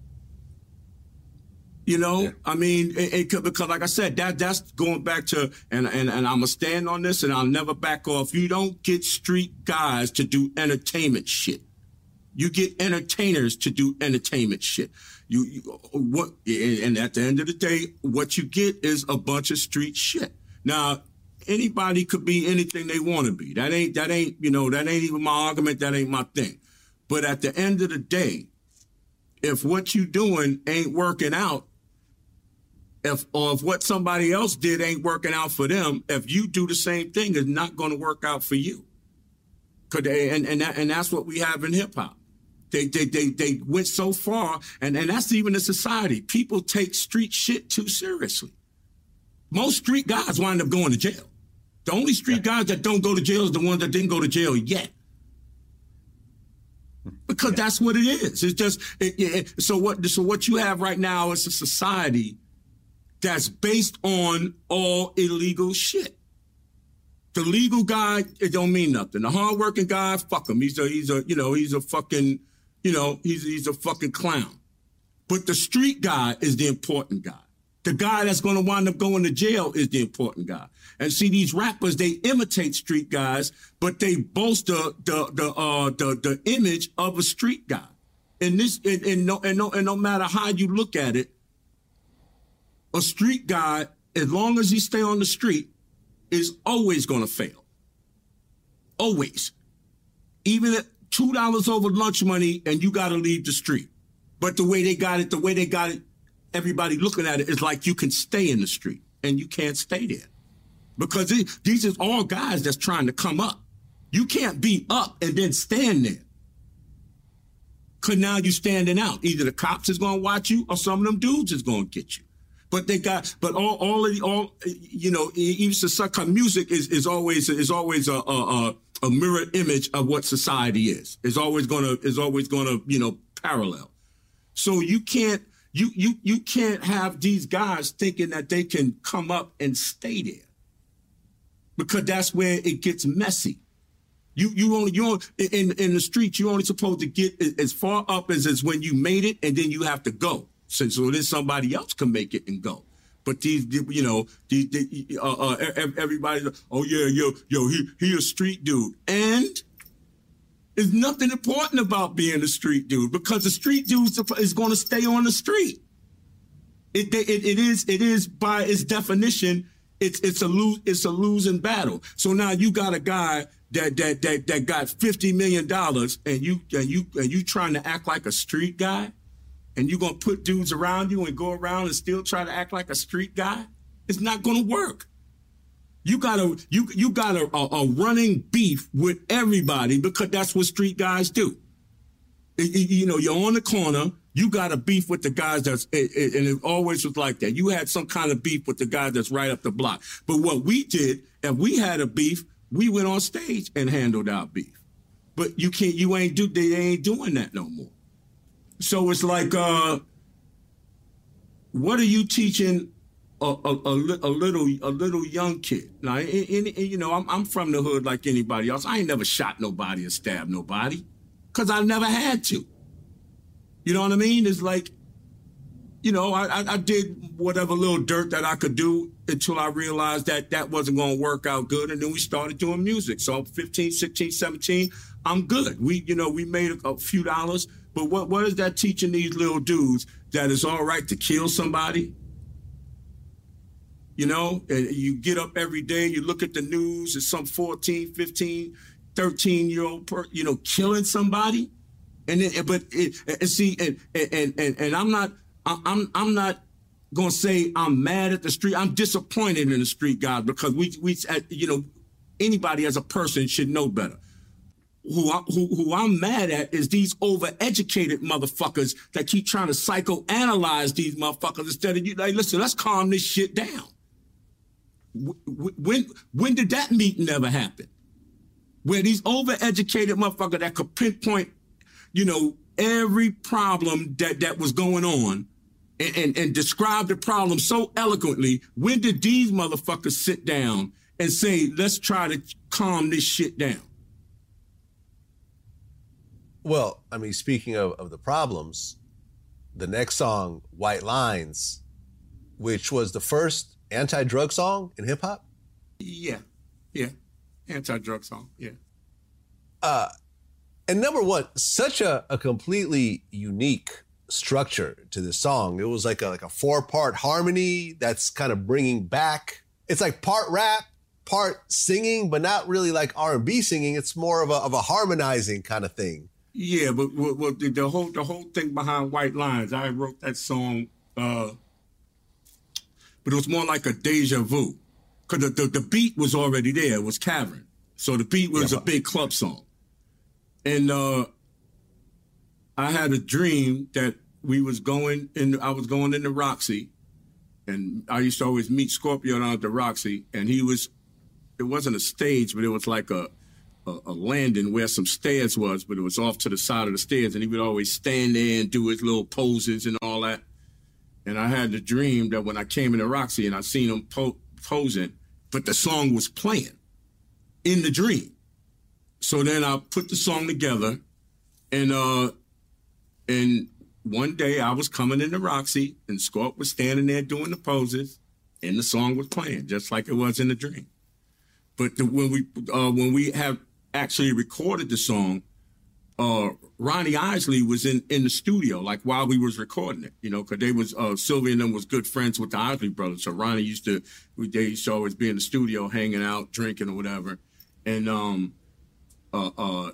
You know, yeah. I mean, it, it, because like I said, that that's going back to, and, and, and I'm going to stand on this and I'll never back off. You don't get street guys to do entertainment shit. You get entertainers to do entertainment shit. You, you what, and at the end of the day, what you get is a bunch of street shit. Now, anybody could be anything they want to be. That ain't, that ain't, you know, that ain't even my argument. That ain't my thing. But at the end of the day, if what you doing ain't working out, If or if what somebody else did ain't working out for them, if you do the same thing, it's not going to work out for you. Cause they, and and that, and that's what we have in hip hop. They they they they went so far, and and that's even in society. People take street shit too seriously. Most street guys wind up going to jail. The only street guys that don't go to jail is the ones that didn't go to jail yet. Because yeah. that's what it is. It's just it, it, so what. So what you have right now is a society that's based on all illegal shit. The legal guy, it don't mean nothing. The hardworking guy, fuck him. He's a, he's a, you know, he's a fucking, you know, he's, he's a fucking clown. But the street guy is the important guy. The guy that's going to wind up going to jail is the important guy. And see, these rappers, they imitate street guys, but they bolster the, the, uh, the, the image of a street guy. And this, and, and no, and no, and no matter how you look at it, a street guy, as long as he stay on the street, is always going to fail. Always. Even at two dollars over lunch money and you got to leave the street. But the way they got it, the way they got it, everybody looking at it is like you can stay in the street and you can't stay there. Because it, these are all guys that's trying to come up. You can't be up and then stand there. Because now you're standing out. Either the cops is going to watch you or some of them dudes is going to get you. But they got, but all, all of the, all, you know, even such music is, is always, is always a, a, a mirror image of what society is. It's always gonna, is always gonna, you know, parallel. So you can't, you, you, you can't have these guys thinking that they can come up and stay there. Because that's where it gets messy. You, you only, you only, in, in the streets, you're only supposed to get as far up as, as when you made it and then you have to go. So, so then somebody else can make it and go. But these, you know, these, uh, uh, everybody, oh yeah, yo, yo, he, he a street dude. And there's nothing important about being a street dude because the street dude is going to stay on the street. It, it, it is, it is by its definition, it's, it's a lose, it's a losing battle. So now you got a guy that, that, that, that got fifty million dollars and you, and you, and you trying to act like a street guy. And you're going to put dudes around you and go around and still try to act like a street guy? It's not going to work. You got a you you got a, a, a running beef with everybody because that's what street guys do. It, it, you know, you're on the corner. You got a beef with the guys that's, it, it, and it always was like that. You had some kind of beef with the guys that's right up the block. But what we did, if we had a beef, we went on stage and handled our beef. But you can't, you ain't do, they ain't doing that no more. So it's like, uh, what are you teaching a, a, a, a little a little young kid? Now, in, in, in, you know, I'm, I'm from the hood like anybody else. I ain't never shot nobody or stabbed nobody because I never had to. You know what I mean? It's like, you know, I, I, I did whatever little dirt that I could do until I realized that that wasn't going to work out good. And then we started doing music. So fifteen, sixteen, seventeen, I'm good. We, you know, we made a, a few dollars. But what, what is that teaching these little dudes that it's all right to kill somebody? You know, and you get up every day, you look at the news, it's some fourteen, fifteen, thirteen year old, per, you know, killing somebody. And then, but it, and see, and, and, and, and I'm not, I'm, I'm not going to say I'm mad at the street. I'm disappointed in the street guys because we, we, you know, anybody as a person should know better. Who, I, who, who I'm mad at is these overeducated motherfuckers that keep trying to psychoanalyze these motherfuckers instead of you. Like, listen, let's calm this shit down. When, when did that meeting ever happen? Where these overeducated motherfuckers that could pinpoint, you know, every problem that, that was going on and, and, and describe the problem so eloquently. When did these motherfuckers sit down and say, let's try to calm this shit down? Well, I mean, speaking of, of the problems, the next song, White Lines, which was the first anti-drug song in hip hop? Yeah, yeah. Anti-drug song, yeah. Uh, and number one, such a, a completely unique structure to this song. It was like a, like a four-part harmony that's kind of bringing back, it's like part rap, part singing, but not really like R and B singing. It's more of a, of a harmonizing kind of thing. Yeah, but well, well, the, the whole the whole thing behind White Lines, I wrote that song, uh, but it was more like a deja vu. Because the, the, the beat was already there. It was Cavern. So the beat was yeah, a big club song. And uh, I had a dream that we was going in, I was going into Roxy. And I used to always meet Scorpio down at the Roxy. And he was, it wasn't a stage, but it was like a, a, a landing where some stairs was, but it was off to the side of the stairs. And he would always stand there and do his little poses and all that. And I had the dream that when I came into Roxy and I seen him po- posing, but the song was playing in the dream. So then I put the song together, and uh, and one day I was coming into Roxy, and Scorp was standing there doing the poses, and the song was playing just like it was in the dream. But the, when we uh, when we have actually recorded the song, uh, Ronnie Isley was in, in the studio, like while we was recording it, you know, because they was, uh, Sylvia and them was good friends with the Isley brothers. So Ronnie used to, they used to always be in the studio hanging out, drinking or whatever. And, um, uh, uh,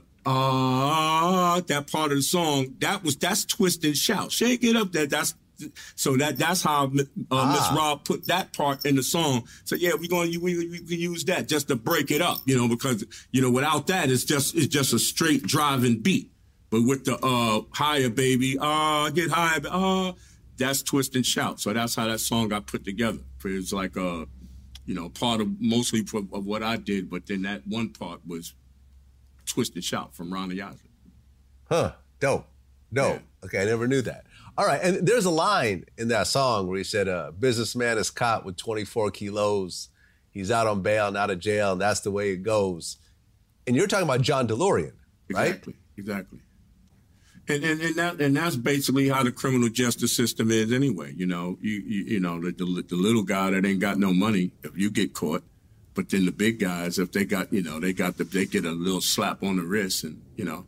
uh, that part of the song, that was, that's Twist and Shout. Shake it up there. That's, so that, that's how, uh, Miss ah. Rob put that part in the song. So yeah, we're going to, we, we, we can use that just to break it up, you know, because, you know, without that, it's just, it's just a straight driving beat. But with the uh, higher baby, ah, uh, get higher, ah, uh, that's Twist and Shout. So that's how that song got put together. It's like, uh, you know, part of mostly of what I did, but then that one part was Twist and Shout from Ronnie Isley. Huh, dope, dope. Yeah. Okay, I never knew that. All right, and there's a line in that song where he said, a businessman is caught with twenty-four kilos. He's out on bail and out of jail, and that's the way it goes. And you're talking about John DeLorean, right? Exactly, exactly. And and and, that, and that's basically how the criminal justice system is anyway. You know, you you, you know the, the the little guy that ain't got no money, if you get caught, but then the big guys, if they got, you know, they got the they get a little slap on the wrist, and you know.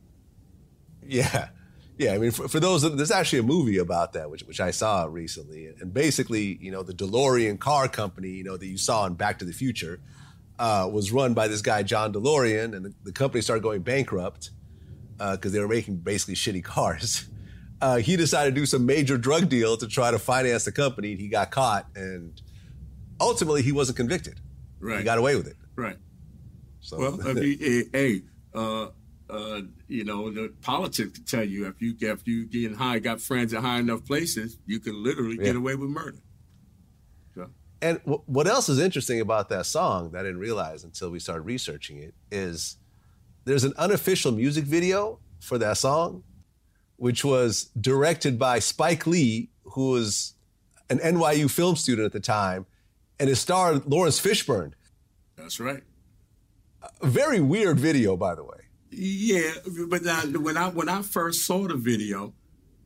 Yeah, yeah. I mean, for, for those, there's actually a movie about that, which which I saw recently, and basically, you know, the DeLorean car company, you know, that you saw in Back to the Future, uh, was run by this guy John DeLorean, and the, the company started going bankrupt. Because uh, they were making basically shitty cars. Uh, he decided to do some major drug deal to try to finance the company, and he got caught, and ultimately he wasn't convicted. Right. He got away with it. Right. So, well, I mean, hey, uh, uh, you know, the politics can tell you if you if you getting high, got friends in high enough places, you can literally yeah. get away with murder. So. And w- what else is interesting about that song that I didn't realize until we started researching it is there's an unofficial music video for that song, which was directed by Spike Lee, who was an N Y U film student at the time, and it starred Lawrence Fishburne. That's right. A very weird video, by the way. Yeah, but now, when I when I first saw the video,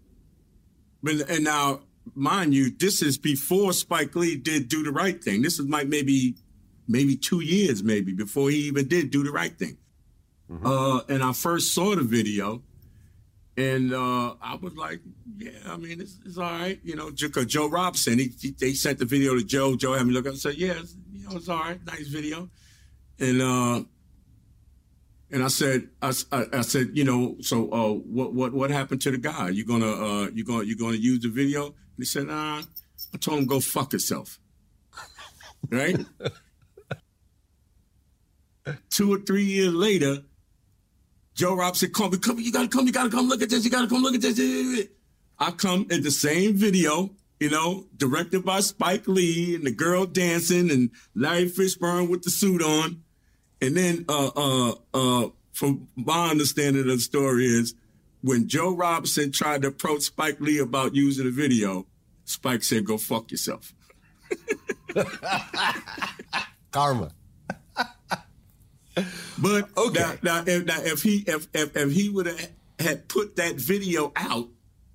But and now, mind you, this is before Spike Lee did Do the Right Thing. This is like maybe, maybe two years maybe before he even did Do the Right Thing. Mm-hmm. Uh, and I first saw the video, and uh, I was like, yeah, I mean, it's, it's all right, you know. Because Joe Robinson, he, he they sent the video to Joe. Joe had me look up and said, yeah, it's, you know, it's all right, nice video, and. Uh, And I said, I, I, I said, you know, so uh, what what what happened to the guy? You gonna uh, you gonna you gonna use the video? And he said, nah. I told him go fuck yourself. Right? Two or three years later, Joe Robinson called me, come, you gotta come, you gotta come look at this, you gotta come look at this. I come at the same video, you know, directed by Spike Lee and the girl dancing and Larry Fishburne with the suit on. And then, uh, uh, uh, from my understanding of the story is, when Joe Robinson tried to approach Spike Lee about using the video, Spike said, "Go fuck yourself." Karma. But okay. now, now, if, now, if he if if, if he would have had put that video out,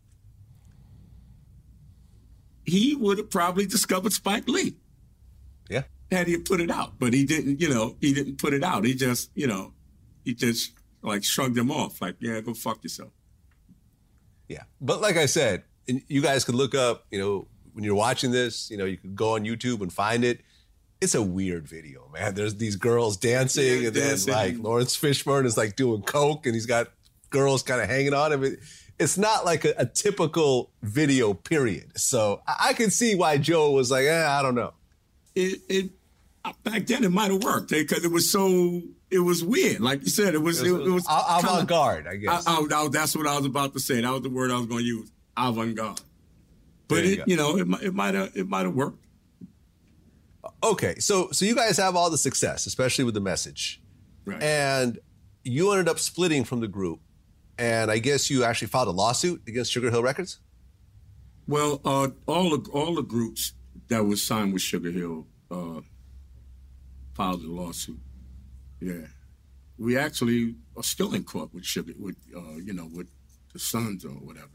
he would have probably discovered Spike Lee. Yeah. Had he put it out, but he didn't, you know, he didn't put it out. He just, you know, he just like shrugged him off, like, yeah, go fuck yourself. Yeah. But like I said, and you guys could look up, you know, when you're watching this, you know, you could go on YouTube and find it. It's a weird video, man. There's these girls dancing, yeah, and dancing. then like Lawrence Fishburne is like doing coke, and he's got girls kind of hanging on him. It's not like a, a typical video, period. So I, I can see why Joe was like, eh, I don't know. It, it back then it might have worked because it was so it was weird. Like you said, it was it was, it was avant-garde. I guess I, I, I, that's what I was about to say. That was the word I was going to use, avant-garde. But you it, go. you know, it it might have it might have worked. Okay, so so you guys have all the success, especially with the message, right? And you ended up splitting from the group, and I guess you actually filed a lawsuit against Sugar Hill Records. Well, uh, all the all the groups that was signed with Sugar Hill uh, filed a lawsuit. Yeah, we actually are still in court with Sugar, with uh, you know, with the Sons or whatever.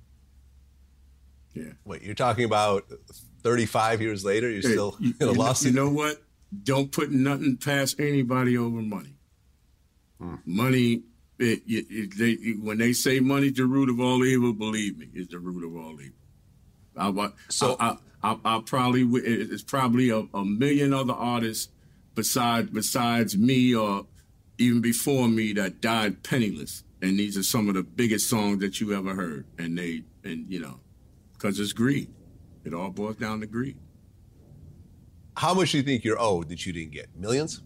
Yeah. Wait, you're talking about thirty-five years later? You're hey, still you, in a you lawsuit? Know, you know what? Don't put nothing past anybody over money. Hmm. Money. It, it, it, they, it, when they say money's the root of all evil, believe me, it's the root of all evil. I, so I, I, I, I probably it's probably a, a million other artists besides besides me or even before me that died penniless, and these are some of the biggest songs that you ever heard. And they and you know, because it's greed. It all boils down to greed. How much do you think you're owed that you didn't get? Millions?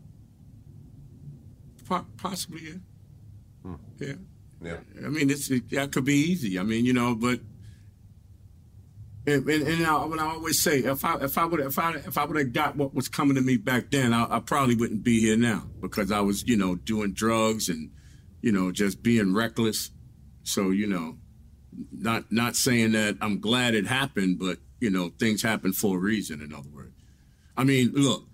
Possibly, yeah. Hmm. Yeah. Yeah. I mean, it's it, that could be easy. I mean, you know, but and, and, and I, when I always say, if I if I would if I if I would have got what was coming to me back then, I, I probably wouldn't be here now because I was, you know, doing drugs and, you know, just being reckless. So, you know, not not saying that I'm glad it happened, but you know, things happen for a reason. In other words, I mean, look.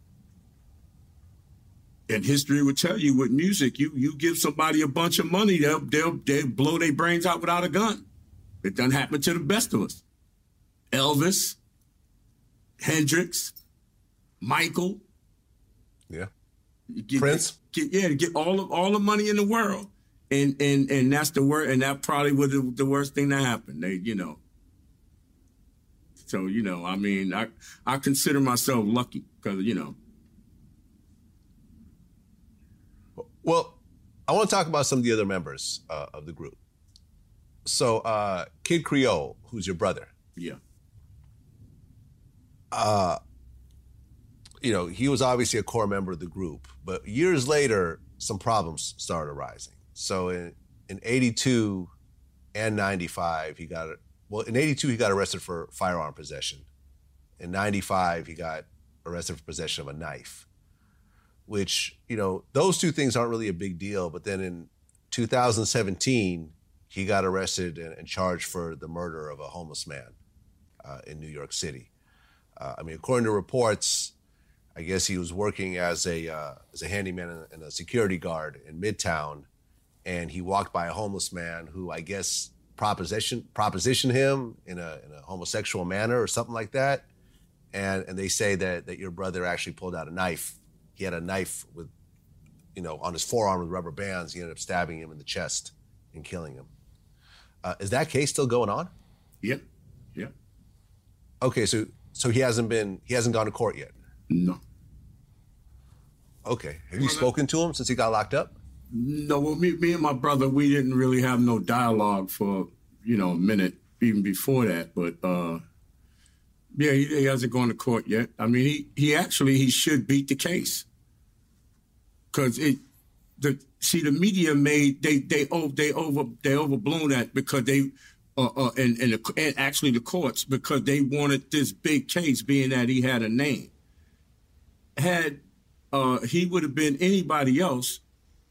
And history would tell you with music, you you give somebody a bunch of money, they'll they'll they'll blow their brains out without a gun. It done happen to the best of us. Elvis, Hendrix, Michael. Yeah. Get, Prince. Get, yeah, get all of all the money in the world, and and and that's the word, and that probably was the, the worst thing that happened. They, you know. So you know, I mean, I I consider myself lucky because you know. Well, I want to talk about some of the other members uh, of the group. So, uh, Kid Creole, who's your brother. Yeah. Uh, you know, he was obviously a core member of the group, but years later, some problems started arising. So in, in eighty-two and ninety-five, he got, well, in eighty-two, he got arrested for firearm possession. In ninety-five, he got arrested for possession of a knife. Which, you know, those two things aren't really a big deal. But then in two thousand seventeen, he got arrested and, and charged for the murder of a homeless man uh, in New York City. Uh, I mean, according to reports, I guess he was working as a uh, as a handyman and a security guard in Midtown, and he walked by a homeless man who I guess proposition proposition him in a in a homosexual manner or something like that, and and they say that that your brother actually pulled out a knife. He had a knife with, you know, on his forearm with rubber bands. He ended up stabbing him in the chest and killing him. Uh, is that case still going on? Yep. Yep. Okay, so so he hasn't been he hasn't gone to court yet. No. Okay. Have you spoken to him since he got locked up? No, well, me, me and my brother, we didn't really have no dialogue for, you know, a minute, even before that. But, uh, yeah, he, he hasn't gone to court yet. I mean, he, he actually, he should beat the case. Because it, the see, the media made, they they oh, they over they overblown that because they, uh, uh, and, and, the, and actually the courts, because they wanted this big case being that he had a name. Had uh, he would have been anybody else,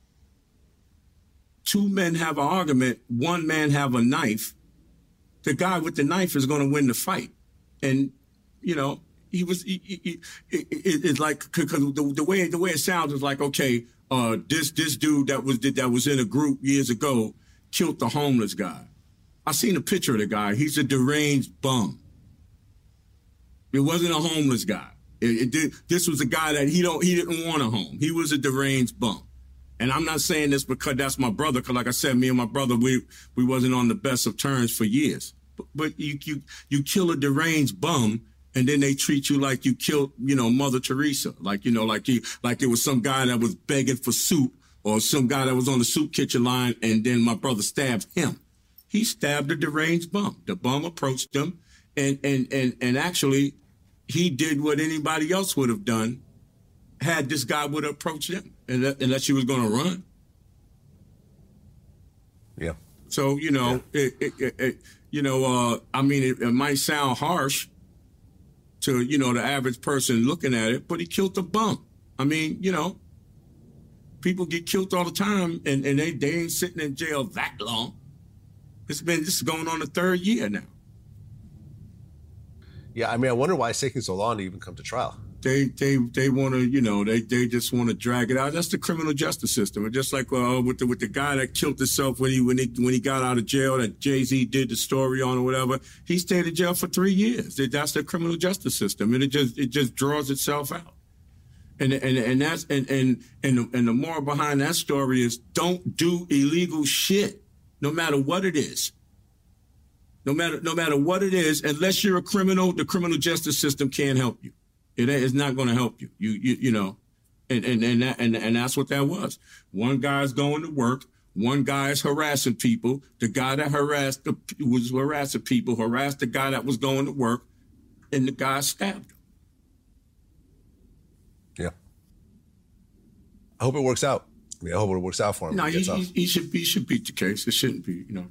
two men have an argument, one man have a knife, the guy with the knife is going to win the fight. And, you know, he was, he, he, he, it, it's like, because the, the way the way it sounds is like, okay, uh, this this dude that was that was in a group years ago killed the homeless guy. I seen a picture of the guy. He's a deranged bum. It wasn't a homeless guy. It, it did, this was a guy that he don't he didn't want a home. He was a deranged bum. And I'm not saying this because that's my brother, because like I said, me and my brother, we we wasn't on the best of terms for years. But, but you you you kill a deranged bum, and then they treat you like you killed, you know, Mother Teresa, like you know, like you like it was some guy that was begging for soup, or some guy that was on the soup kitchen line, and then my brother stabbed him. He stabbed a deranged bum. The bum approached him, and and and and actually, he did what anybody else would have done had this guy would have approached him, unless he was going to run. Yeah. So, you know, yeah. it, it, it, it, you know, uh, I mean, it, it might sound harsh to, you know, the average person looking at it, but he killed the bum. I mean, you know, people get killed all the time, and, and they, they ain't sitting in jail that long. It's been, this is going on the third year now. Yeah, I mean, I wonder why it's taking so long to even come to trial. They they they want to, you know, they they just want to drag it out. That's the criminal justice system. And just like uh, with the with the guy that killed himself when he when he when he got out of jail, that Jay-Z did the story on or whatever, he stayed in jail for three years. That's the criminal justice system, and it just it just draws itself out. And and and that's and and and the, and the moral behind that story is don't do illegal shit, no matter what it is. No matter no matter what it is, unless you're a criminal, the criminal justice system can't help you. It is not going to help you. You you you know, and and and that, and and that's what that was. One guy's going to work. One guy is harassing people. The guy that harassed the, was harassing people harassed the guy that was going to work, and the guy stabbed him. Yeah. I hope it works out. I mean, I hope it works out for him. No, he, he, he should he should beat the case. It shouldn't be, you know.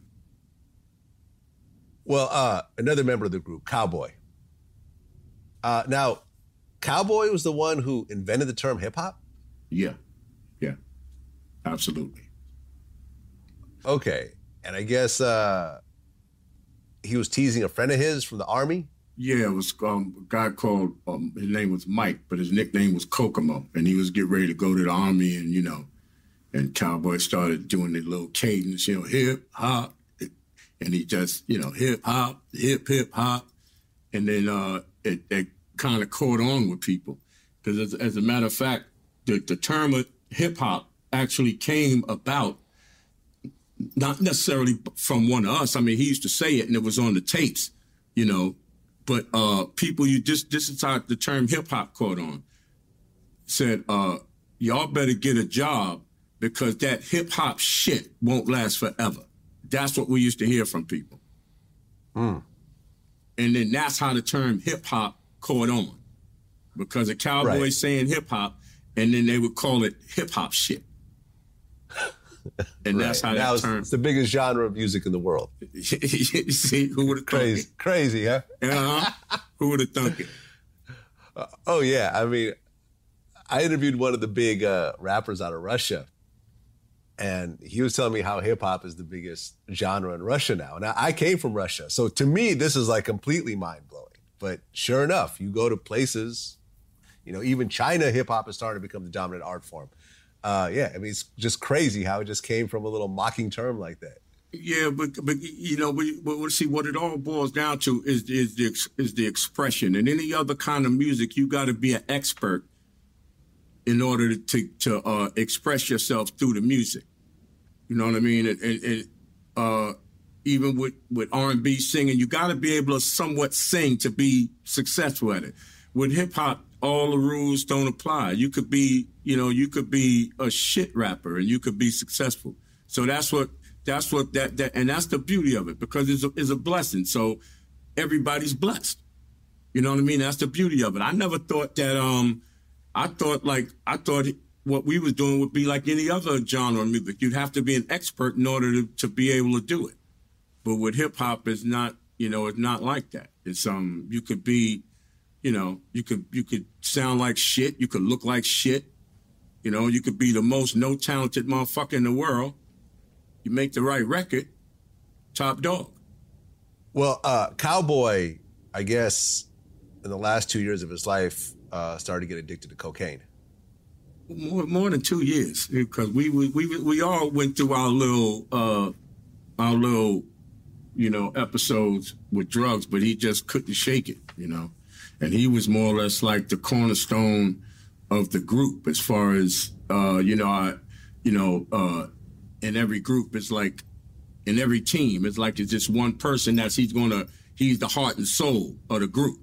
Well, uh, another member of the group, Cowboy. Uh, now. Cowboy was the one who invented the term hip hop? Yeah. Yeah. Absolutely. Okay. And I guess uh, he was teasing a friend of his from the Army? Yeah, it was um, a guy called, um, his name was Mike, but his nickname was Kokomo. And he was getting ready to go to the Army, and, you know, and Cowboy started doing the little cadence, you know, hip hop. And he just, you know, hip hop, hip, hip hop. And then uh, it, it kind of caught on with people, because as, as a matter of fact, the, the term of hip hop actually came about not necessarily from one of us. I mean, he used to say it, and it was on the tapes, you know. But uh, people, you just this is how the term hip hop caught on. Said, uh, y'all better get a job because that hip hop shit won't last forever. That's what we used to hear from people. Mm. And then that's how the term hip hop caught on, because a cowboy right. saying hip hop, and then they would call it hip hop shit. And right. that's how now that term. It's the biggest genre of music in the world. See, who would have thunk crazy, it? Crazy, huh? Uh-huh. Who would have thunk it? Uh, oh yeah, I mean, I interviewed one of the big uh, rappers out of Russia, and he was telling me how hip hop is the biggest genre in Russia now. And I, I came from Russia, so to me, this is like completely mind blowing. But sure enough, you go to places, you know, even China, hip hop is starting to become the dominant art form. Uh, yeah, I mean, it's just crazy how it just came from a little mocking term like that. Yeah, but but you know, but, but see, what it all boils down to is is the is the expression. And any other kind of music, you got to be an expert in order to to uh, express yourself through the music. You know what I mean? And, and, and uh, even with with R and B singing, you got to be able to somewhat sing to be successful at it. With hip hop, all the rules don't apply. You could be, you know, you could be a shit rapper and you could be successful. So that's what. That's what that, that and that's the beauty of it, because it's a, it's a blessing. So everybody's blessed. You know what I mean? That's the beauty of it. I never thought that. Um, I thought like I thought what we was doing would be like any other genre of music. You'd have to be an expert in order to, to be able to do it. But with hip hop, it's not. You know, it's not like that. It's um, you could be, you know, you could you could sound like shit. You could look like shit. You know, you could be the most no talented motherfucker in the world. You make the right record, top dog. Well, uh, Cowboy, I guess, in the last two years of his life, uh, started to get addicted to cocaine. More, more than two years, because we, we we we all went through our little uh, our little, you know, episodes with drugs, but he just couldn't shake it, you know. And he was more or less like the cornerstone of the group, as far as uh, you know, I, you know. Uh, in every group, it's like, in every team, it's like it's just one person that's he's gonna, he's the heart and soul of the group.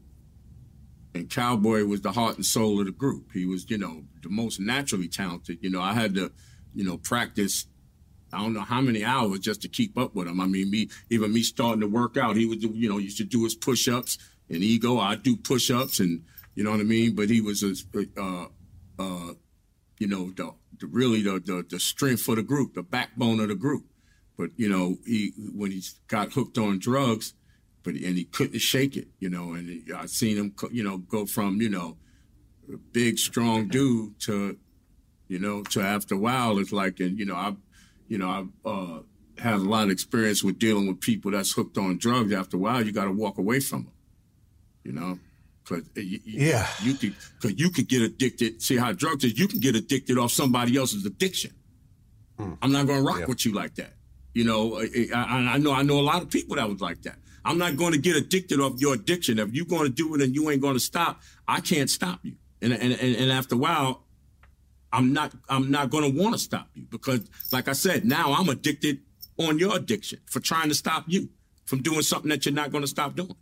And Cowboy was the heart and soul of the group. He was, you know, the most naturally talented. You know, I had to, you know, practice, I don't know how many hours just to keep up with him. I mean, me, even me starting to work out, he was, you know, used to do his push-ups and ego. I'd do push-ups and, you know what I mean? But he was, a, uh, uh, you know, the, the really the, the the strength for the group, the backbone of the group. But, you know, he when he got hooked on drugs, but and he couldn't shake it, you know, and he, I seen him, you know, go from, you know, a big, strong dude to, you know, to after a while, it's like, and, you know, I, you know, I've uh, had a lot of experience with dealing with people that's hooked on drugs. After a while, you got to walk away from them, you know. Cause you, yeah, you could, cause you could get addicted. See how drugs is? You can get addicted off somebody else's addiction. Mm. I'm not gonna rock yeah. with you like that. You know, I, I, I know, I know a lot of people that was like that. I'm not going to get addicted off your addiction. If you're going to do it and you ain't going to stop, I can't stop you. And and and, and after a while, I'm not, I'm not going to want to stop you, because, like I said, now I'm addicted on your addiction for trying to stop you from doing something that you're not going to stop doing.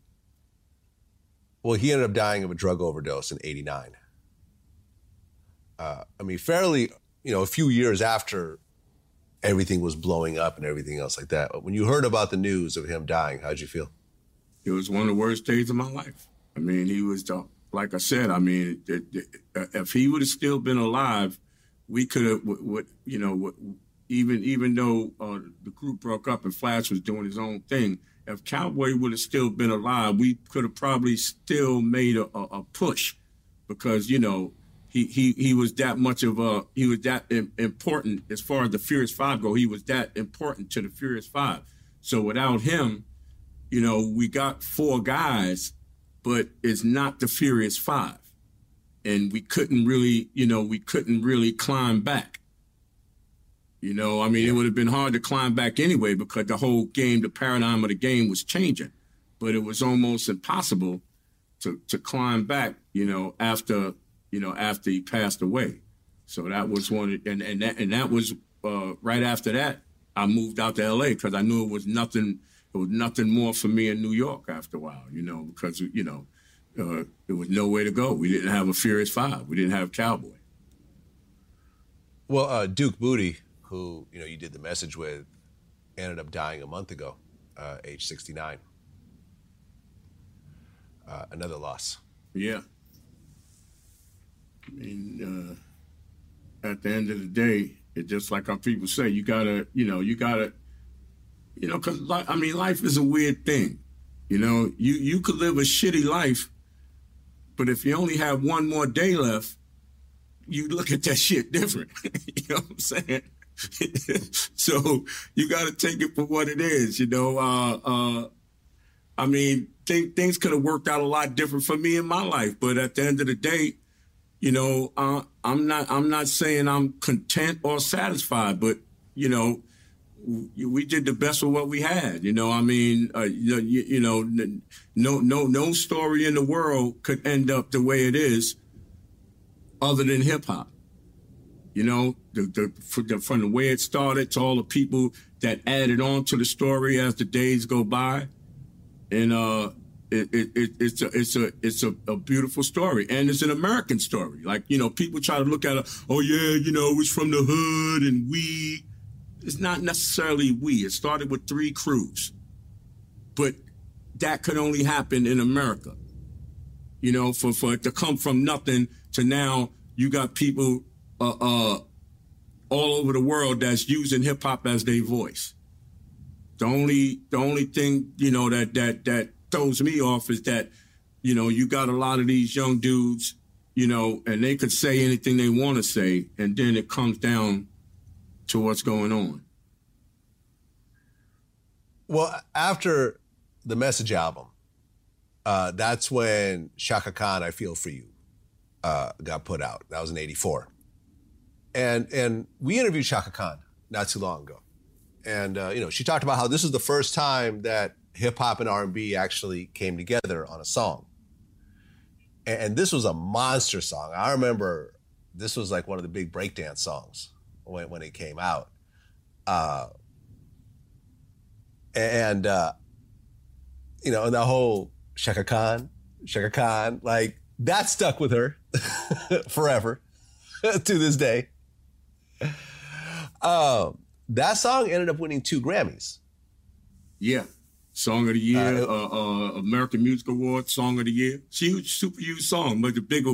Well, he ended up dying of a drug overdose in eighty-nine. Uh, I mean, fairly, you know, a few years after everything was blowing up and everything else like that. But when you heard about the news of him dying, how'd you feel? It was one of the worst days of my life. I mean, he was, the, like I said, I mean, it, it, if he would have still been alive, we could have, what you know, even even though uh, the group broke up and Flash was doing his own thing, if Cowboy would have still been alive, we could have probably still made a, a, a push, because, you know, he, he, he was that much of a, he was that important as far as the Furious Five go. He was that important to the Furious Five. So without him, you know, we got four guys, but it's not the Furious Five. And we couldn't really, you know, we couldn't really climb back. You know, I mean, it would have been hard to climb back anyway, because the whole game, the paradigm of the game was changing. But it was almost impossible to to climb back, you know, after, you know, after he passed away. So that was one, and and that and that was uh, right after that, I moved out to L A, because I knew it was nothing, it was nothing more for me in New York after a while, you know, because, you know, uh, there was nowhere to go. We didn't have a Furious Five. We didn't have Cowboy. Well, uh, Duke Booty, who, you know, you did the message with, ended up dying a month ago, uh, age sixty-nine. Uh, another loss. Yeah. I mean, uh, at the end of the day, it's just like how people say, you gotta, you know, you gotta, you know, because, I mean, life is a weird thing. You know, you, you could live a shitty life, but if you only have one more day left, you look at that shit different. You know what I'm saying? So you got to take it for what it is, you know. Uh, uh, I mean, th- things could have worked out a lot different for me in my life, but at the end of the day, you know, uh, I'm not. I'm not saying I'm content or satisfied, but you know, we did the best with what we had. You know, I mean, uh, you, you know, no, no, no story in the world could end up the way it is, other than hip hop. You know, the, the, from, the, from the way it started to all the people that added on to the story as the days go by, and uh, it, it, it, it's a it's a it's a, a beautiful story, and it's an American story. Like, you know, people try to look at it. Oh yeah, you know, it's from the hood and we. It's not necessarily we. It started with three crews, but that could only happen in America. You know, for for it to come from nothing to now, you got people uh, uh, all over the world that's using hip hop as their voice. The only the only thing, you know, that that that throws me off is that, you know, you got a lot of these young dudes, you know, and they could say anything they want to say, and then it comes down to what's going on. Well, after the Message album, uh, that's when Chaka Khan, I Feel For You, uh, got put out. That was in eighty-four. And and we interviewed Chaka Khan not too long ago. And, uh, you know, she talked about how this was the first time that hip hop and R and B actually came together on a song. And, and this was a monster song. I remember this was like one of the big breakdance songs when, when it came out. Uh, and, uh, you know, and the whole Chaka Khan, Chaka Khan, like that stuck with her forever to this day. Um, that song ended up winning two Grammys. Yeah. Song of the Year, uh, uh, uh, American Music Awards, Song of the Year. Huge, super huge song, but the big